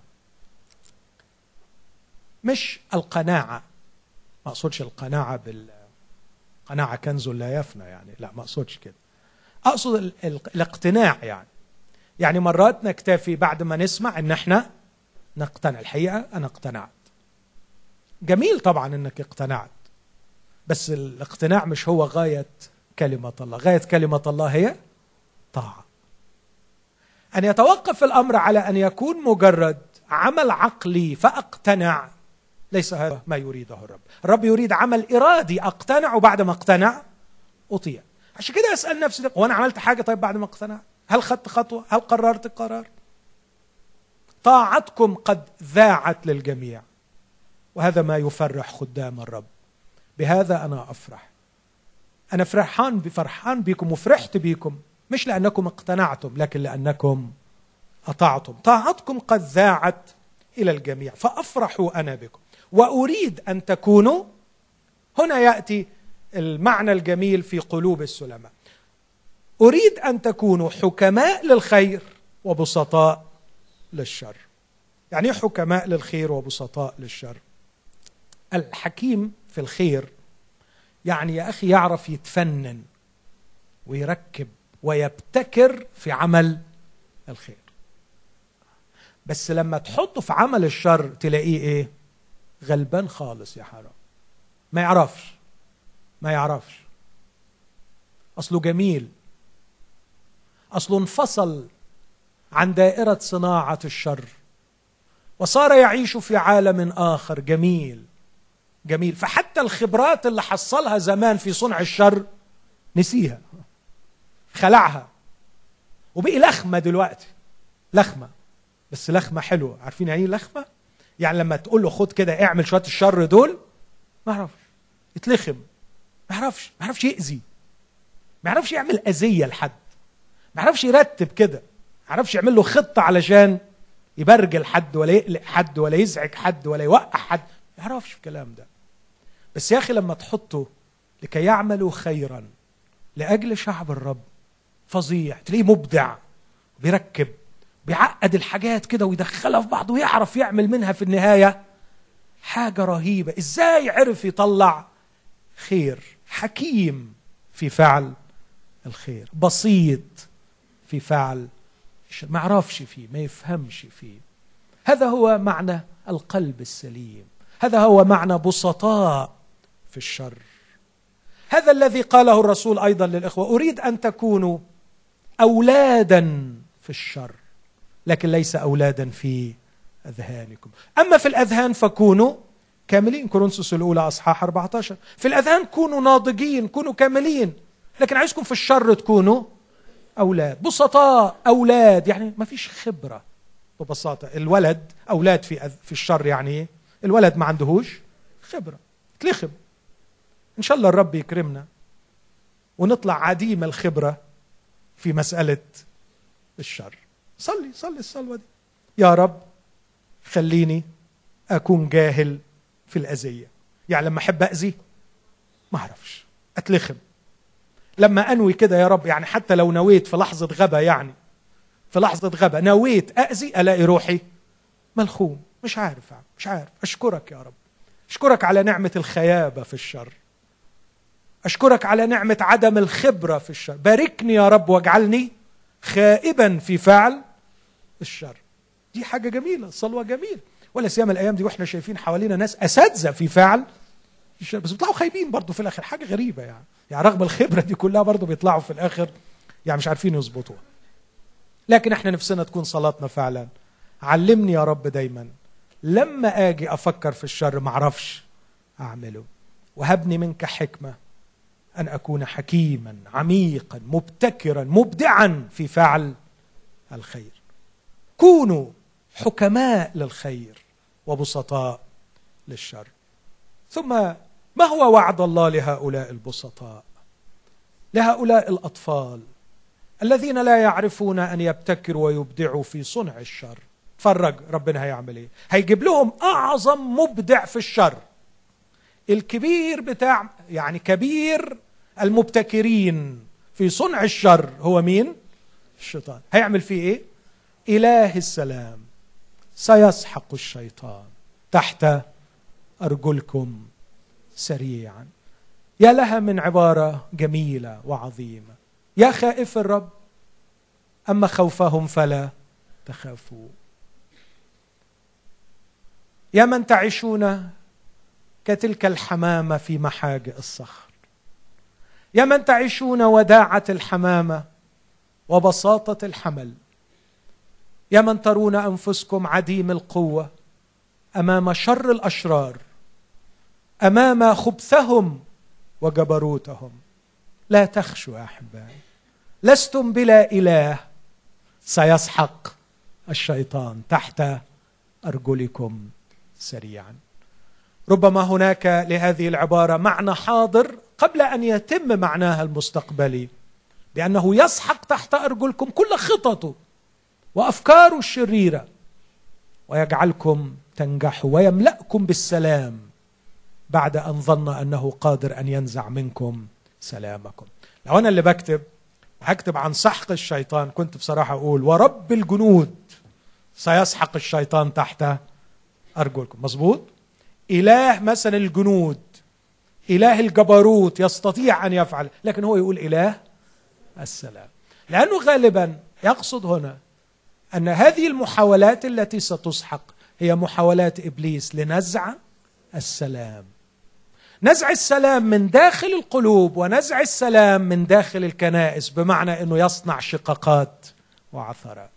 مش القناعة. ما أقصدش القناعة بالقناعة كنز لا يفنى، يعني لا، ما أقصدش كده. أقصد الاقتناع. يعني مرات نكتفي بعد ما نسمع إن احنا نقتنع. الحقيقة أنا اقتنعت. جميل طبعا إنك اقتنعت، بس الاقتناع مش هو غاية كلمة الله. غاية كلمة الله هي طاعة. أن يتوقف الأمر على أن يكون مجرد عمل عقلي فأقتنع، ليس هذا ما يريده الرب. الرب يريد عمل إرادي، أقتنع وبعد ما أقتنع أطيع. عشان كده أسأل نفسي: وأنا عملت حاجة طيب بعد ما اقتنع؟ هل خدت خطوة؟ هل قررت قرار؟ طاعتكم قد ذاعت للجميع، وهذا ما يفرح خدام الرب. بهذا أنا أفرح. أنا فرحان بكم وفرحت بكم، مش لأنكم اقتنعتم لكن لأنكم أطعتم. طاعتكم قد ذاعت إلى الجميع فأفرحوا أنا بكم وأريد أن تكونوا. هنا يأتي المعنى الجميل في قلوب السلماء. أريد أن تكونوا حكماء للخير وبسطاء للشر. يعني حكماء للخير وبسطاء للشر. الحكيم في الخير يعني يا أخي يعرف يتفنن ويركب ويبتكر في عمل الخير، بس لما تحطه في عمل الشر تلاقيه إيه؟ غلبان خالص يا حرام. ما يعرفش. أصله جميل، أصله انفصل عن دائرة صناعة الشر وصار يعيش في عالم آخر جميل. فحتى الخبرات اللي حصلها زمان في صنع الشر نسيها، خلعها، وبقي لخمة دلوقتي. لخمة، بس لخمة حلوة. عارفين يعني لخمة؟ يعني لما تقول له خد كده اعمل شوية الشر دول، ما يعرفش، يتلخم، ما يعرفش يأذي، ما يعرفش يعمل أذية لحد، ما يعرفش يرتب كده، ما يعرفش يعمل له خطة علشان يبرجل حد ولا يقلق حد ولا يزعج حد ولا يوقع حد. ما يعرفش الكلام ده. بس يا أخي لما تحطه لكي يعملوا خيرا لأجل شعب الرب، فظيع. تلاقيه مبدع، بيركب، بيعقد الحاجات كده ويدخلها في بعض ويعرف يعمل منها في النهاية حاجة رهيبة. إزاي عرف يطلع خير؟ حكيم في فعل الخير، بسيط في فعل الشر، ما يعرفش فيه، ما يفهمش فيه. هذا هو معنى القلب السليم، هذا هو معنى بسطاء في الشر. هذا الذي قاله الرسول أيضا للإخوة: أريد أن تكونوا أولادا في الشر، لكن ليس أولادا في أذهانكم. أما في الأذهان فكونوا كاملين. كورنثوس الأولى أصحاح 14. في الأذهان كونوا ناضجين، كونوا كاملين، لكن عايزكم في الشر تكونوا أولاد بسطاء. أولاد يعني ما فيش خبرة ببساطة. الولد أولاد في الشر يعني إيه؟ الولد ما عندهوش خبرة، تلخم. إن شاء الله الرب يكرمنا ونطلع عديم الخبرة في مسألة الشر. صلي الصلوة دي: يا رب خليني أكون جاهل في الأذية. يعني لما أحب أذي ما أعرفش، أتلخم. لما أنوي كده يا رب، يعني حتى لو نويت في لحظة غبا، يعني في لحظة غبا نويت أذي، ألاقي روحي ملخوم، مش عارف. أشكرك يا رب، أشكرك على نعمة الخيابة في الشر، أشكرك على نعمة عدم الخبرة في الشر. باركني يا رب واجعلني خائبا في فعل الشر. دي حاجة جميلة، صلوة جميلة، ولا سيما الأيام دي وإحنا شايفين حوالينا ناس أساتذة في فعل الشر، بس بيطلعوا خايبين برضو في الآخر. حاجة غريبة يعني رغم الخبرة دي كلها برضو بيطلعوا في الآخر يعني مش عارفين يظبطوها. لكن إحنا نفسنا تكون صلاتنا فعلا: علمني يا رب دايما لما آجي أفكر في الشر ما أعرفش أعمله، وهبني منك حكمة أن أكون حكيما عميقا مبتكرا مبدعا في فعل الخير. كونوا حكماء للخير وبسطاء للشر. ثم ما هو وعد الله لهؤلاء البسطاء، لهؤلاء الأطفال الذين لا يعرفون أن يبتكروا ويبدعوا في صنع الشر؟ تفرج ربنا هيعمل إيه. هيجيب لهم أعظم مبدع في الشر، الكبير بتاع يعني كبير المبتكرين في صنع الشر هو مين؟ الشيطان. هيعمل فيه إيه؟ إله السلام سيسحق الشيطان تحت أرجلكم سريعا. يا لها من عبارة جميلة وعظيمة: يا خائف الرب، أما خوفهم فلا تخافوا. يا من تعيشون كتلك الحمامة في محاجئ الصخر، يا من تعيشون وداعة الحمامة وبساطة الحمل، يا من ترون أنفسكم عديم القوة أمام شر الأشرار، أمام خبثهم وجبروتهم، لا تخشوا يا أحبائي، لستم بلا إله سيسحق الشيطان تحت أرجلكم سريعا. ربما هناك لهذه العبارة معنى حاضر قبل أن يتم معناها المستقبلي، بأنه يسحق تحت أرجلكم كل خططه وأفكاره الشريرة ويجعلكم تنجحوا ويملأكم بالسلام بعد أن ظن أنه قادر أن ينزع منكم سلامكم. لو أنا اللي بكتب وهكتب عن سحق الشيطان كنت بصراحة أقول: ورب الجنود سيسحق الشيطان تحت أرجلكم. مظبوط؟ إله مثلا الجنود، إله الجبروت يستطيع أن يفعل، لكن هو يقول إله السلام، لأنه غالبا يقصد هنا أن هذه المحاولات التي ستسحق هي محاولات إبليس لنزع السلام، نزع السلام من داخل القلوب ونزع السلام من داخل الكنائس، بمعنى أنه يصنع شقاقات وعثرات.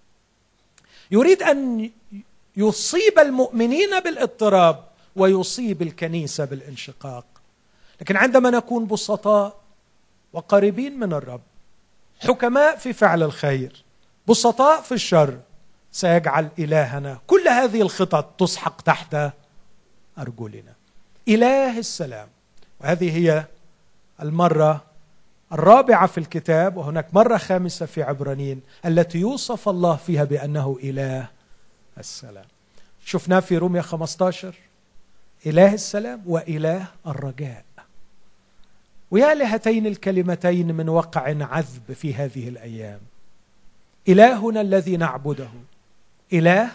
يريد أن يصيب المؤمنين بالاضطراب ويصيب الكنيسة بالانشقاق. لكن عندما نكون بسطاء وقريبين من الرب، حكماء في فعل الخير، بسطاء في الشر، سيجعل إلهنا كل هذه الخطط تسحق تحت أرجلنا. إله السلام. وهذه هي المرة الرابعة في الكتاب، وهناك مرة خامسة في عبرانيين التي يوصف الله فيها بأنه إله السلام. شفناه في رومية 15: إله السلام وإله الرجاء. ويا لهاتين الكلمتين من وقع عذب في هذه الأيام. إلهنا الذي نعبده إله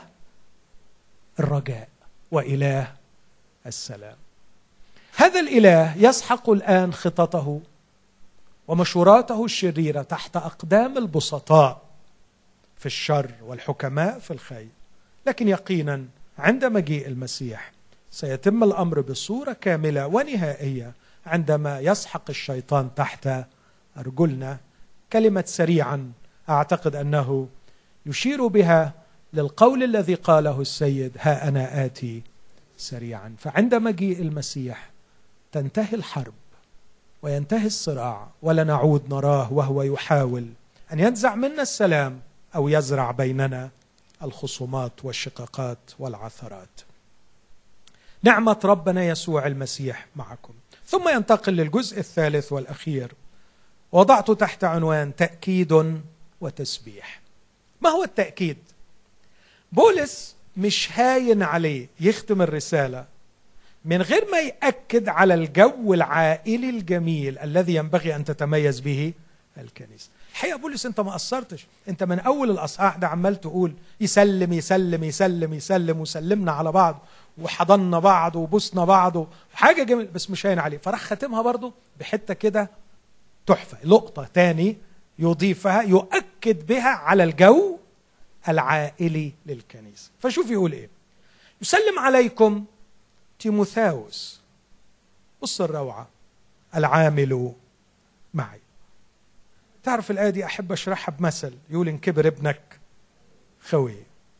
الرجاء وإله السلام. هذا الإله يسحق الآن خططه ومشوراته الشريرة تحت أقدام البسطاء في الشر والحكماء في الخير. لكن يقينا عند مجيء المسيح سيتم الأمر بصورة كاملة ونهائية عندما يسحق الشيطان تحت أرجلنا. كلمة سريعا أعتقد أنه يشير بها للقول الذي قاله السيد: ها أنا آتي سريعا. فعند مجيء المسيح تنتهي الحرب وينتهي الصراع، ولا نعود نراه وهو يحاول أن ينزع منا السلام أو يزرع بيننا الخصومات والشقاقات والعثرات. نعمة ربنا يسوع المسيح معكم. ثم ينتقل للجزء الثالث والأخير، وضعته تحت عنوان تأكيد وتسبيح. ما هو التأكيد؟ بولس مش هاين عليه يختم الرسالة من غير ما يأكد على الجو العائلي الجميل الذي ينبغي أن تتميز به الكنيسة. الحقيقة بولس أنت ما قصرتش، أنت من أول الأصحاح ده عمال تقول يسلم يسلم يسلم يسلم، وسلمنا على بعض وحضننا بعض وبوسنا بعض وحاجة جميل، بس مش هاين عليه. فراح ختمها برضو بحتة كده تحفة، لقطة تاني يضيفها يؤكد بها على الجو العائلي للكنيسة. فشوف يقول إيه: يسلم عليكم تيموثاوس، بص الروعة، العامل معي. تعرف الآية دي أحب أشرحها بمثل، يقول إن كبر ابنك خوي.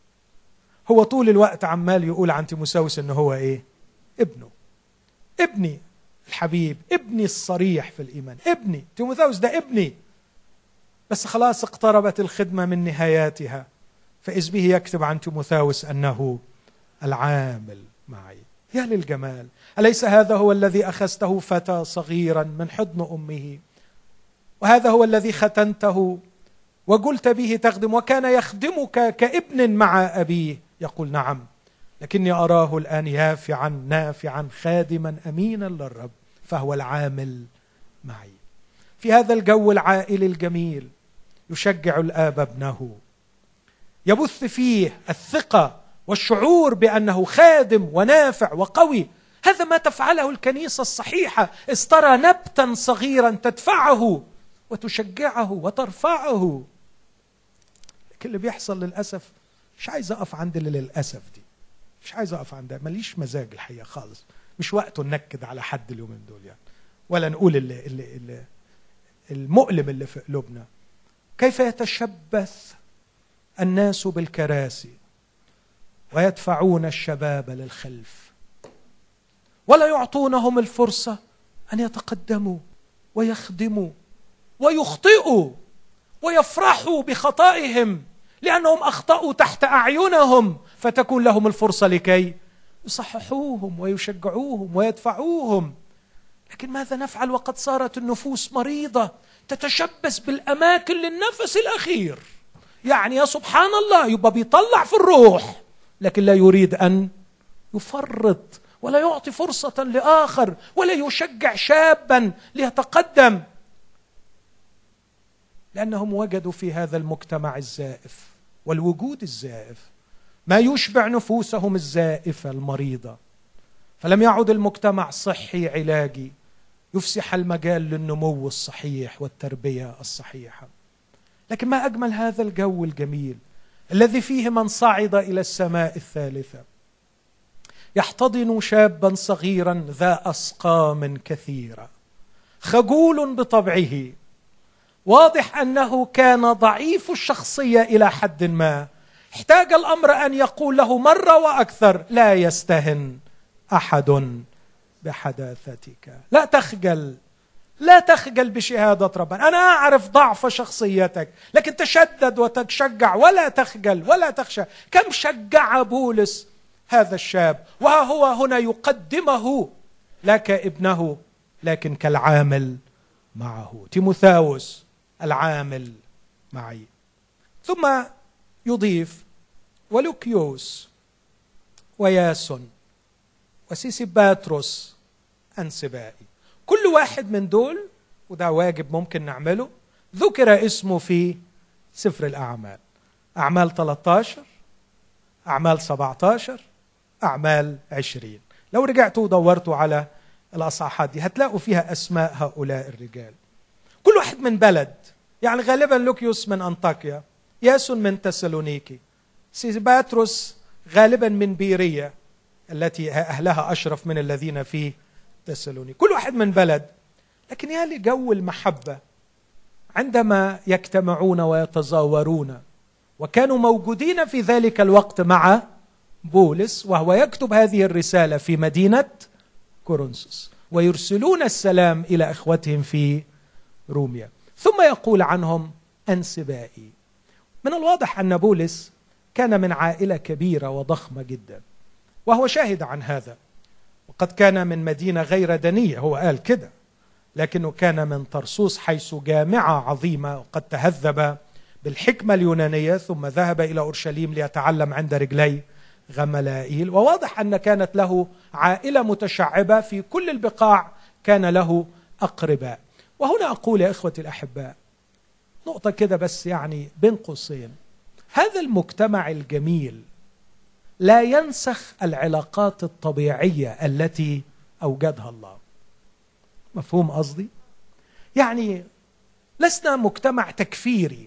هو طول الوقت عمال يقول عن تيموثاوس إنه هو إيه؟ ابنه، ابني الحبيب، ابني الصريح في الإيمان، ابني تيموثاوس ده ابني. بس خلاص اقتربت الخدمة من نهاياتها، فإذ به يكتب عن تيموثاوس أنه العامل معي. يا للجمال! أليس هذا هو الذي أخذته فتى صغيرا من حضن أمه، وهذا هو الذي ختنته وقلت به تخدم، وكان يخدمك كابن مع أبيه؟ يقول نعم، لكني أراه الآن يافعا نافعا خادما أمينا للرب، فهو العامل معي. في هذا الجو العائلي الجميل يشجع الآب ابنه، يبث فيه الثقة والشعور بأنه خادم ونافع وقوي. هذا ما تفعله الكنيسة الصحيحة، استرى نبتا صغيرا تدفعه وتشجعه وترفعه. لكن اللي بيحصل للأسف، مش عايز أقف عند اللي للأسف دي، مش عايز أقف عند ده، ماليش مزاج الحقيقة خالص، مش وقته ننكد على حد اليومين دول يعني، ولا نقول اللي المؤلم اللي في قلوبنا. كيف يتشبث الناس بالكراسي ويدفعون الشباب للخلف ولا يعطونهم الفرصة أن يتقدموا ويخدموا ويخطئوا ويفرحوا بخطائهم، لأنهم أخطأوا تحت أعينهم، فتكون لهم الفرصة لكي يصححوهم ويشجعوهم ويدفعوهم. لكن ماذا نفعل وقد صارت النفوس مريضة تتشبث بالأماكن للنفس الأخير؟ يعني يا سبحان الله، يبقى بيطلع في الروح لكن لا يريد أن يفرط ولا يعطي فرصة لآخر ولا يشجع شابا ليتقدم، لأنهم وجدوا في هذا المجتمع الزائف والوجود الزائف ما يشبع نفوسهم الزائفة المريضة. فلم يعد المجتمع صحي علاجي يفسح المجال للنمو الصحيح والتربية الصحيحة. لكن ما أجمل هذا الجو الجميل الذي فيه من صعد إلى السماء الثالثة يحتضن شابا صغيرا ذا أسقام كثيرة، خجول بطبعه، واضح أنه كان ضعيف الشخصية إلى حد ما، احتاج الأمر أن يقول له مرة وأكثر: لا يستهن أحد بحداثتك، لا تخجل، لا تخجل بشهادة ربنا. أنا أعرف ضعف شخصيتك، لكن تشدد وتشجع ولا تخجل ولا تخشى. كم شجع بولس هذا الشاب، وها هو هنا يقدمه لا كابنه لكن كالعامل معه. تيموثاوس العامل معي. ثم يضيف ولوكيوس وياسون وسيسيباتروس أنسبائي. كل واحد من دول، وده واجب ممكن نعمله، ذكر اسمه في سفر الأعمال، أعمال 13، أعمال 17، أعمال 20. لو رجعتوا ودورتوا على الأصحاحات دي هتلاقوا فيها أسماء هؤلاء الرجال، كل واحد من بلد. يعني غالبا لوكيوس من أنطاكيا، ياسون من تسالونيكي، سيسيباتروس غالبا من بيرية التي أهلها أشرف من الذين في تسالونيك. كل واحد من بلد، لكن يا لجو المحبة عندما يجتمعون ويتزاورون. وكانوا موجودين في ذلك الوقت مع بولس وهو يكتب هذه الرسالة في مدينة كورنثوس، ويرسلون السلام إلى إخوتهم في روميا. ثم يقول عنهم أنسبائي. من الواضح أن بولس كان من عائلة كبيرة وضخمة جدا، وهو شاهد عن هذا، وقد كان من مدينة غير دنية، هو قال كده، لكنه كان من طرسوس حيث جامعة عظيمة، وقد تهذب بالحكمة اليونانية، ثم ذهب إلى أورشليم ليتعلم عند رجلي غملائيل. وواضح أن كانت له عائلة متشعبة في كل البقاع، كان له أقرباء. وهنا أقول يا إخوتي الأحباء نقطة كده بس، يعني بين قوسين، هذا المجتمع الجميل لا ينسخ العلاقات الطبيعية التي أوجدها الله. مفهوم قصدي؟ يعني لسنا مجتمع تكفيري،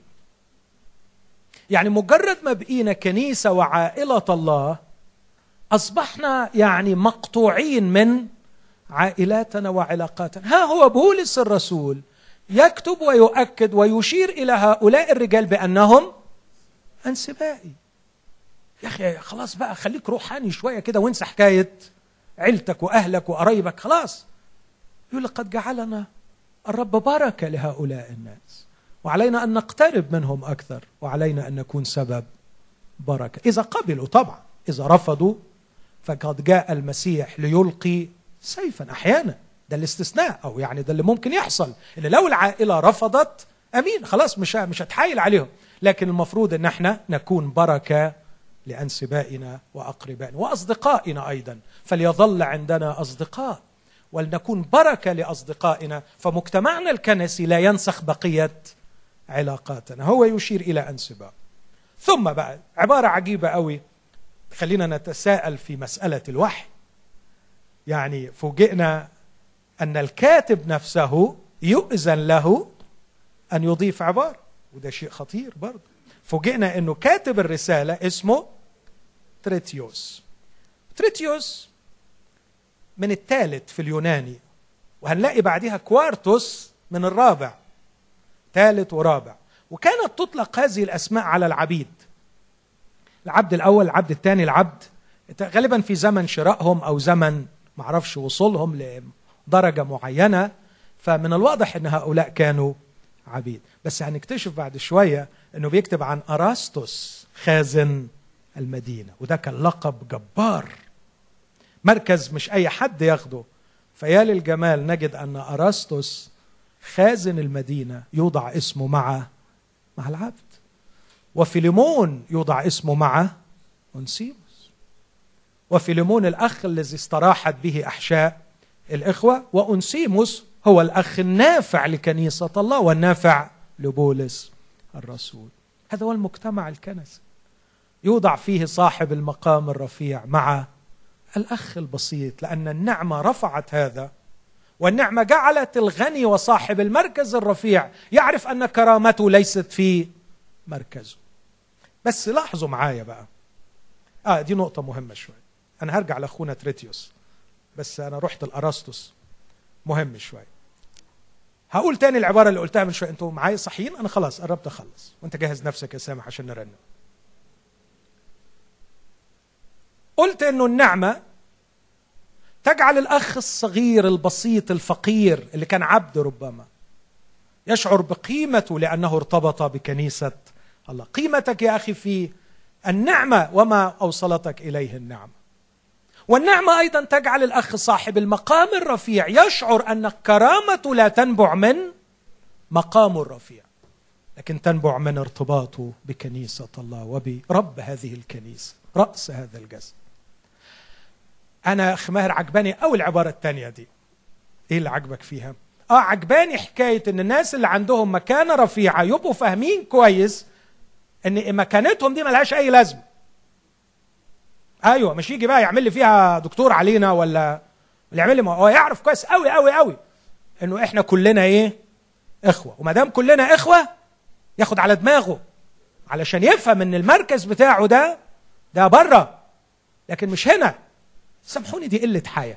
يعني مجرد ما بقينا كنيسة وعائلة الله أصبحنا يعني مقطوعين من عائلاتنا وعلاقاتنا. ها هو بولس الرسول يكتب ويؤكد ويشير إلى هؤلاء الرجال بأنهم أنسبائي. يا أخي خلاص بقى، خليك روحاني شوية كده وانسى حكاية عيلتك وأهلك وقرايبك، خلاص. يقول قد جعلنا الرب بركة لهؤلاء الناس، وعلينا أن نقترب منهم أكثر، وعلينا أن نكون سبب بركة إذا قبلوا. طبعا إذا رفضوا فقد جاء المسيح ليلقي سيفا أحيانا، ده الاستثناء، أو يعني ده اللي ممكن يحصل، إن لو العائلة رفضت أمين خلاص مش هتحايل عليهم، لكن المفروض أن احنا نكون بركة لأنسبائنا وأقربائنا وأصدقائنا أيضا، فليظل عندنا أصدقاء ولنكون بركة لأصدقائنا. فمجتمعنا الكنسي لا ينسخ بقية علاقاتنا. هو يشير إلى أنسباء. ثم بقى عبارة عجيبة قوي خلينا نتساءل في مسألة الوحي. يعني فوجئنا أن الكاتب نفسه يؤذن له أن يضيف عبارة، وده شيء خطير برضه. فوجئنا أنه كاتب الرسالة اسمه تريتيوس. تريتيوس من الثالث في اليوناني، وهنلاقي بعدها كوارتوس من الرابع، ثالث ورابع. وكانت تطلق هذه الأسماء على العبيد، العبد الأول، العبد الثاني، العبد، غالبا في زمن شرائهم أو زمن معرفش وصولهم لدرجة معينة. فمن الواضح أن هؤلاء كانوا عبيد. بس هنكتشف بعد شوية أنه بيكتب عن أراستوس خازن المدينة، وده كان لقب جبار، مركز مش أي حد ياخده. فيا للجمال نجد أن أراستوس خازن المدينة يوضع اسمه مع العبد، وفيليمون يوضع اسمه مع أونسيموس، وفيليمون الأخ الذي استراحت به أحشاء الإخوة، وأونسيموس هو الأخ النافع لكنيسة الله والنافع لبولس الرسول. هذا هو المجتمع الكنسي، يوضع فيه صاحب المقام الرفيع مع الأخ البسيط، لأن النعمة رفعت هذا، والنعمة جعلت الغني وصاحب المركز الرفيع يعرف أن كرامته ليست في مركزه. بس لاحظوا معايا بقى، دي نقطة مهمة شوي. أنا هرجع لأخونا تريتيوس، بس أنا رحت الأرسطس، مهم شوي. هقول تاني العبارة اللي قلتها من شوي. أنتوا معايا صحيين؟ أنا خلاص قربت أخلص، وأنت جهز نفسك يا سامح عشان نرنم. قلت إنه النعمة تجعل الأخ الصغير البسيط الفقير اللي كان عبد ربما يشعر بقيمته لأنه ارتبط بكنيسة الله. قيمتك يا أخي في النعمة وما أوصلتك إليه النعمة. والنعمة أيضا تجعل الأخ صاحب المقام الرفيع يشعر أن كرامته لا تنبع من مقامه الرفيع، لكن تنبع من ارتباطه بكنيسة الله وبرب هذه الكنيسة، رأس هذا الجسد. أنا أخ ماهر عجباني أول العبارة الثانية دي. إيه اللي عجبك فيها؟ عجباني حكاية إن الناس اللي عندهم مكانة رفيعة يبقوا فاهمين كويس إن مكانتهم دي ملهاش أي لازمة. أيوة، مش يجي بقى يعمل لي فيها دكتور علينا ولا يعمل لي، هو يعرف كويس قوي قوي قوي إنه إحنا كلنا إيه؟ إخوة. وما دام كلنا إخوة ياخد على دماغه علشان يفهم إن المركز بتاعه ده بره، لكن مش هنا. سامحوني دي قلة حياة.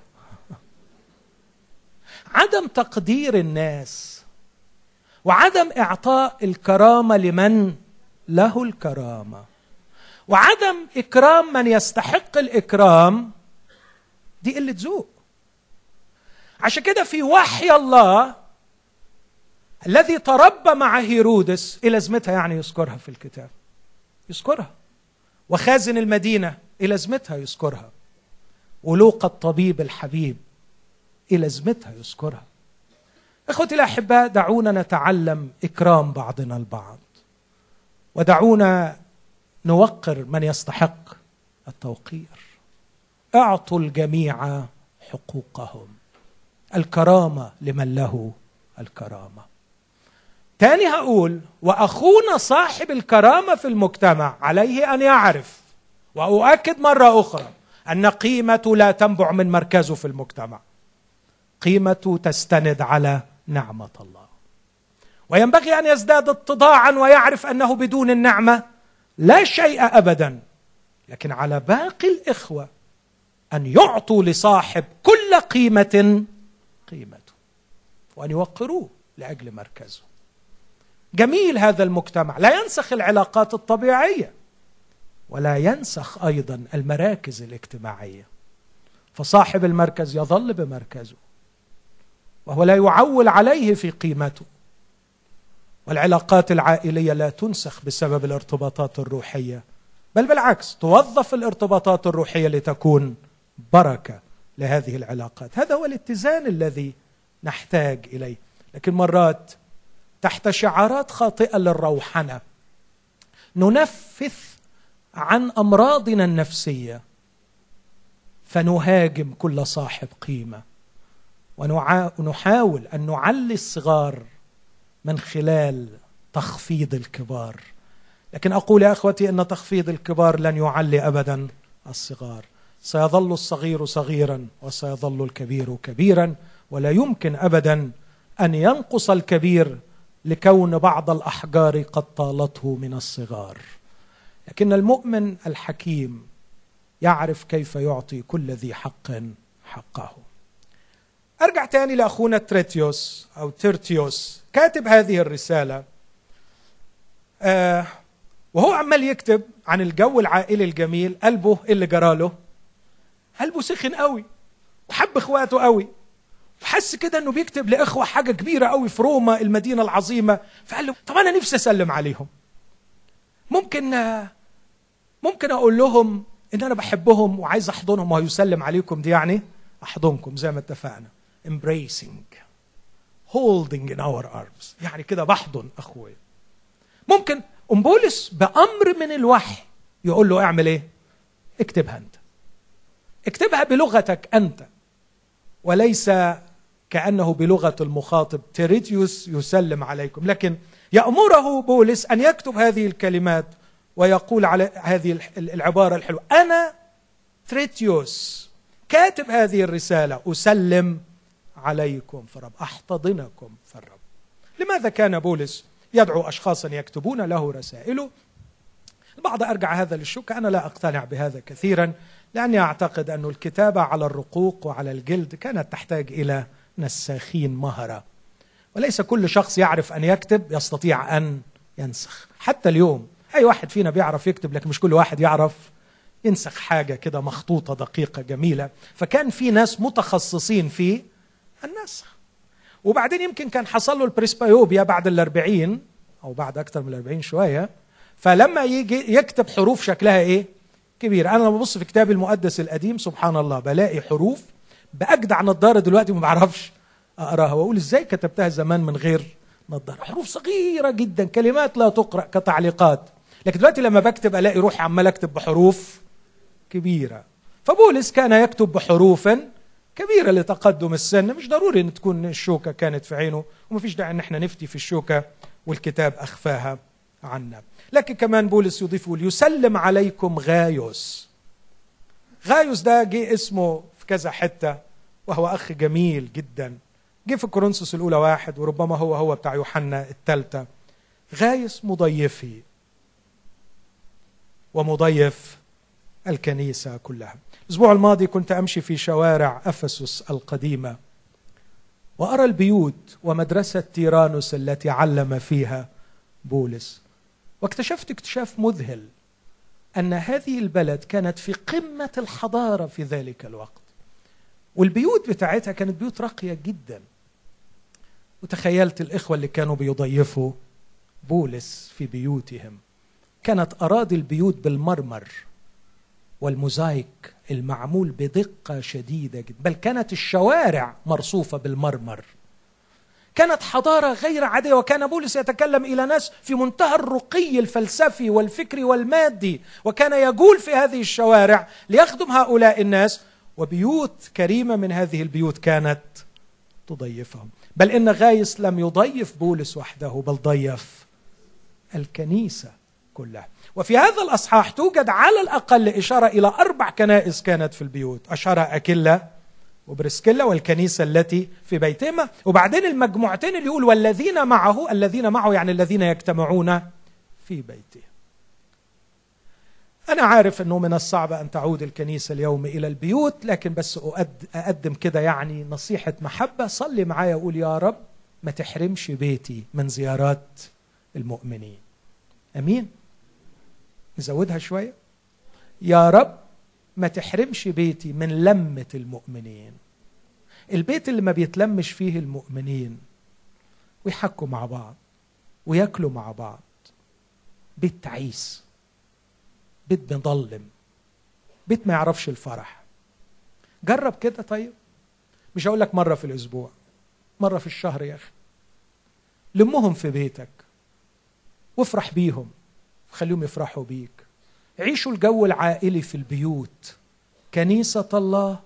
عدم تقدير الناس وعدم إعطاء الكرامة لمن له الكرامة وعدم إكرام من يستحق الإكرام، دي قلة ذوق. عشان كده في وحي الله الذي تربى مع هيرودس، إيه لازمتها يعني يذكرها في الكتاب؟ يذكرها. وخازن المدينة إيه لازمتها يذكرها؟ ولوقا الطبيب الحبيب إيه لازمتها يذكرها؟ إخوتي الأحباء، دعونا نتعلم إكرام بعضنا البعض، ودعونا نوقر من يستحق التوقير. اعطوا الجميع حقوقهم، الكرامة لمن له الكرامة. تاني هقول، وأخونا صاحب الكرامة في المجتمع عليه أن يعرف، وأؤكد مرة أخرى، أن قيمته لا تنبع من مركزه في المجتمع، قيمته تستند على نعمة الله. وينبغي أن يزداد اتضاعا ويعرف أنه بدون النعمة لا شيء أبدا. لكن على باقي الإخوة أن يعطوا لصاحب كل قيمته وأن يوقروه لأجل مركزه. جميل هذا المجتمع لا ينسخ العلاقات الطبيعية ولا ينسخ أيضا المراكز الاجتماعية، فصاحب المركز يظل بمركزه وهو لا يعول عليه في قيمته. والعلاقات العائلية لا تنسخ بسبب الارتباطات الروحية، بل بالعكس توظف الارتباطات الروحية لتكون بركة لهذه العلاقات. هذا هو الاتزان الذي نحتاج إليه. لكن مرات تحت شعارات خاطئة للروحنة ننفث عن أمراضنا النفسية، فنهاجم كل صاحب قيمة، ونحاول أن نعلي الصغار من خلال تخفيض الكبار. لكن أقول يا أخوتي أن تخفيض الكبار لن يعلي أبدا الصغار. سيظل الصغير صغيرا وسيظل الكبير كبيرا، ولا يمكن أبدا أن ينقص الكبير لكون بعض الأحجار قد طالته من الصغار. لكن المؤمن الحكيم يعرف كيف يعطي كل ذي حق حقه. أرجع تاني لأخونا تريتيوس أو تيرتيوس كاتب هذه الرسالة، وهو عمال يكتب عن الجو العائلي الجميل. قلبه اللي جراله، قلبه سخن قوي وحب اخواته قوي، وحس كده انه بيكتب لاخوه حاجه كبيره قوي في روما المدينه العظيمه. فقال له طب انا نفسي اسلم عليهم، ممكن اقول لهم ان انا بحبهم وعايز احضنهم وهيسلم عليكم. دي يعني احضنكم زي ما اتفقنا، embracing holding in our arms، يعني كده بحضن اخويا. ممكن بولس بأمر من الوحي يقول له اعمل ايه؟ اكتبها انت، اكتبها بلغتك انت، وليس كأنه بلغة المخاطب. تيريتيوس يسلم عليكم، لكن يأمره بولس أن يكتب هذه الكلمات ويقول على هذه العبارة الحلوة: أنا تريتيوس كاتب هذه الرسالة أسلم عليكم في الرب، أحتضنكم في الرب. لماذا كان بولس يدعو أشخاصا يكتبون له رسائله؟ البعض أرجع هذا للشك، أنا لا أقتنع بهذا كثيرا، لأني أعتقد أن الكتابة على الرقوق وعلى الجلد كانت تحتاج إلى نساخين مهرة، وليس كل شخص يعرف أن يكتب يستطيع أن ينسخ. حتى اليوم أي واحد فينا بيعرف يكتب، لكن مش كل واحد يعرف ينسخ حاجة كده مخطوطة دقيقة جميلة. فكان في ناس متخصصين في النسخ. وبعدين يمكن كان حصل له البريسبايوبيا بعد 40 أو بعد أكثر من 40 شوية، فلما يجي يكتب حروف شكلها إيه؟ كبير. أنا لما ببص في كتابي المقدس القديم سبحان الله بلاقي حروف بأجدع نظارة دلوقتي ما بعرفش أقراها، وأقول إزاي كتبتها زمان من غير نظارة. حروف صغيرة جدا، كلمات لا تقرأ كتعليقات، لكن دلوقتي لما بكتب ألاقي روحي عمال أكتب بحروف كبيرة. فبولس كان يكتب بحروف كبيرة لتقدم السن. مش ضروري أن تكون الشوكة كانت في عينه، ومفيش داعي أن احنا نفتي في الشوكة والكتاب أخفاها عنا. لكن كمان بولس يضيف يسلم عليكم غايوس. غايوس ده جه اسمه في كذا حتة، وهو أخ جميل جدا، جه في كورنثوس الأولى 1، وربما هو بتاع يوحنا 3. غايوس مضيفي ومضيف الكنيسة كلها. الأسبوع الماضي كنت أمشي في شوارع أفسس القديمة وأرى البيوت ومدرسة تيرانوس التي علم فيها بولس، واكتشفت اكتشاف مذهل أن هذه البلد كانت في قمة الحضارة في ذلك الوقت، والبيوت بتاعتها كانت بيوت راقية جدا. وتخيلت الإخوة اللي كانوا بيضيفوا بولس في بيوتهم، كانت أراضي البيوت بالمرمر والموزايك المعمول بدقة شديدة جدا، بل كانت الشوارع مرصوفة بالمرمر. كانت حضارة غير عادية، وكان بولس يتكلم إلى ناس في منتهى الرقي الفلسفي والفكري والمادي، وكان يجول في هذه الشوارع ليخدم هؤلاء الناس، وبيوت كريمة من هذه البيوت كانت تضيفهم. بل إن غايس لم يضيف بولس وحده، بل ضيف الكنيسة كلها. وفي هذا الأصحاح توجد على الأقل إشارة إلى 4 كنائس كانت في البيوت، أشارها أكيلا وبرسكيلا والكنيسة التي في بيتهما، وبعدين المجموعتين اللي يقول والذين معه، الذين معه يعني الذين يجتمعون في بيته. أنا عارف أنه من الصعب أن تعود الكنيسة اليوم إلى البيوت، لكن بس أقدم كده يعني نصيحة محبة. صلي معايا وقول يا رب ما تحرمش بيتي من زيارات المؤمنين. أمين؟ نزودها شوية. يا رب ما تحرمش بيتي من لمة المؤمنين. البيت اللي ما بيتلمش فيه المؤمنين ويحكوا مع بعض ويأكلوا مع بعض بيت تعيس، بيت مظلم، بيت ما يعرفش الفرح. جرب كده. طيب مش هقول لك مرة في الأسبوع، مرة في الشهر يا أخي. لمهم في بيتك وافرح بيهم، خليهم يفرحوا بيك. عيشوا الجو العائلي في البيوت. كنيسة الله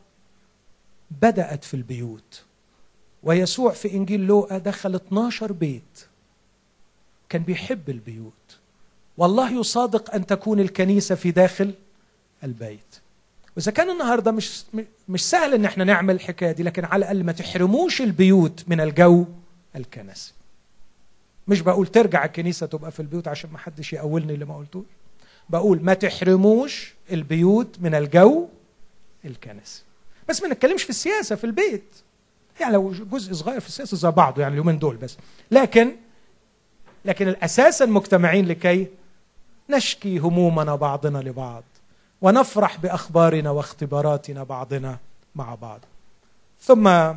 بدأت في البيوت، ويسوع في إنجيل لوقا دخل 12 بيت، كان بيحب البيوت. والله يصادق أن تكون الكنيسة في داخل البيت. وإذا كان النهاردة مش سهل إن احنا نعمل الحكاية دي، لكن على الأقل ما تحرموش البيوت من الجو الكنسي. مش بقول ترجع الكنيسة تبقى في البيوت عشان ما حدش يقولني اللي ما قلتوش، بقول ما تحرموش البيوت من الجو الكنسي. بس ما نتكلمش في السياسة في البيت، يعني لو جزء صغير في السياسة زي بعضه يعني اليومين دول بس، لكن الأساس مجتمعين لكي نشكي همومنا بعضنا لبعض، ونفرح بأخبارنا واختباراتنا بعضنا مع بعض. ثم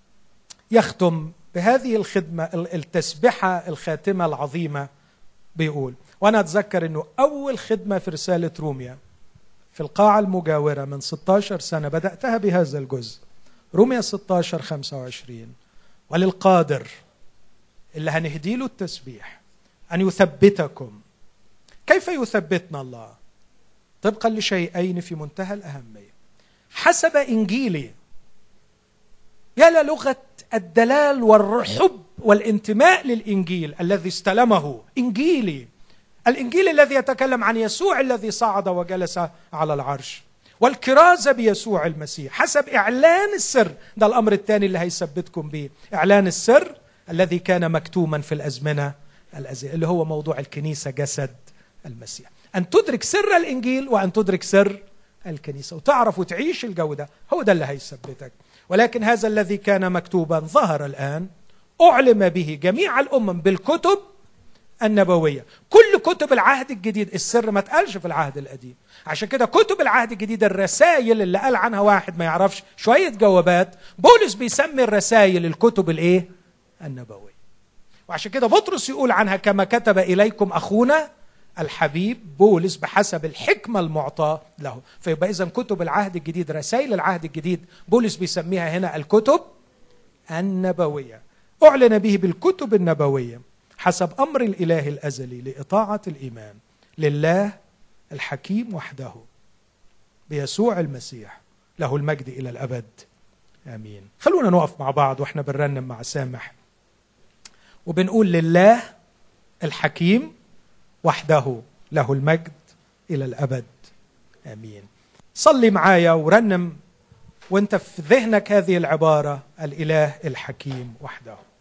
يختم بهذه الخدمة التسبحة الخاتمة العظيمة، بيقول، وأنا أتذكر أنه أول خدمة في رسالة روميا في القاعة المجاورة من 16 سنة بدأتها بهذا الجزء، روميا 16:25: وللقادر اللي هنهديله التسبيح أن يثبتكم. كيف يثبتنا الله؟ طبقا لشيئين في منتهى الأهمية. حسب إنجيلي، يا للغة الدلال والحب والانتماء للإنجيل الذي استلمه. إنجيلي، الإنجيل الذي يتكلم عن يسوع الذي صعد وجلس على العرش، والكرازة بيسوع المسيح حسب إعلان السر. ده الأمر الثاني اللي هيثبتكم به، إعلان السر الذي كان مكتوما في الأزمنة الأزلية، اللي هو موضوع الكنيسة جسد المسيح. أن تدرك سر الإنجيل وأن تدرك سر الكنيسة وتعرف وتعيش الجو ده، هو ده اللي هيثبتك. ولكن هذا الذي كان مكتوبا ظهر الآن، أعلم به جميع الأمم بالكتب النبوية. كل كتب العهد الجديد، السر ما تقالش في العهد القديم. عشان كده كتب العهد الجديد، الرسائل اللي قال عنها واحد ما يعرفش شوية جوابات، بولس بيسمي الرسائل الكتب الايه؟ النبوية. وعشان كده بطرس يقول عنها كما كتب إليكم أخونا الحبيب بولس بحسب الحكمة المعطاة له. فيبقى إذن كتب العهد الجديد، رسائل العهد الجديد، بولس بيسميها هنا الكتب النبوية. أعلن به بالكتب النبوية حسب أمر الإله الأزلي لإطاعة الإيمان لله الحكيم وحده بيسوع المسيح، له المجد إلى الأبد آمين. خلونا نقف مع بعض وإحنا بنرنم مع سامح وبنقول لله الحكيم وحده له المجد إلى الأبد آمين. صلي معايا ورنم وانت في ذهنك هذه العبارة، الإله الحكيم وحده.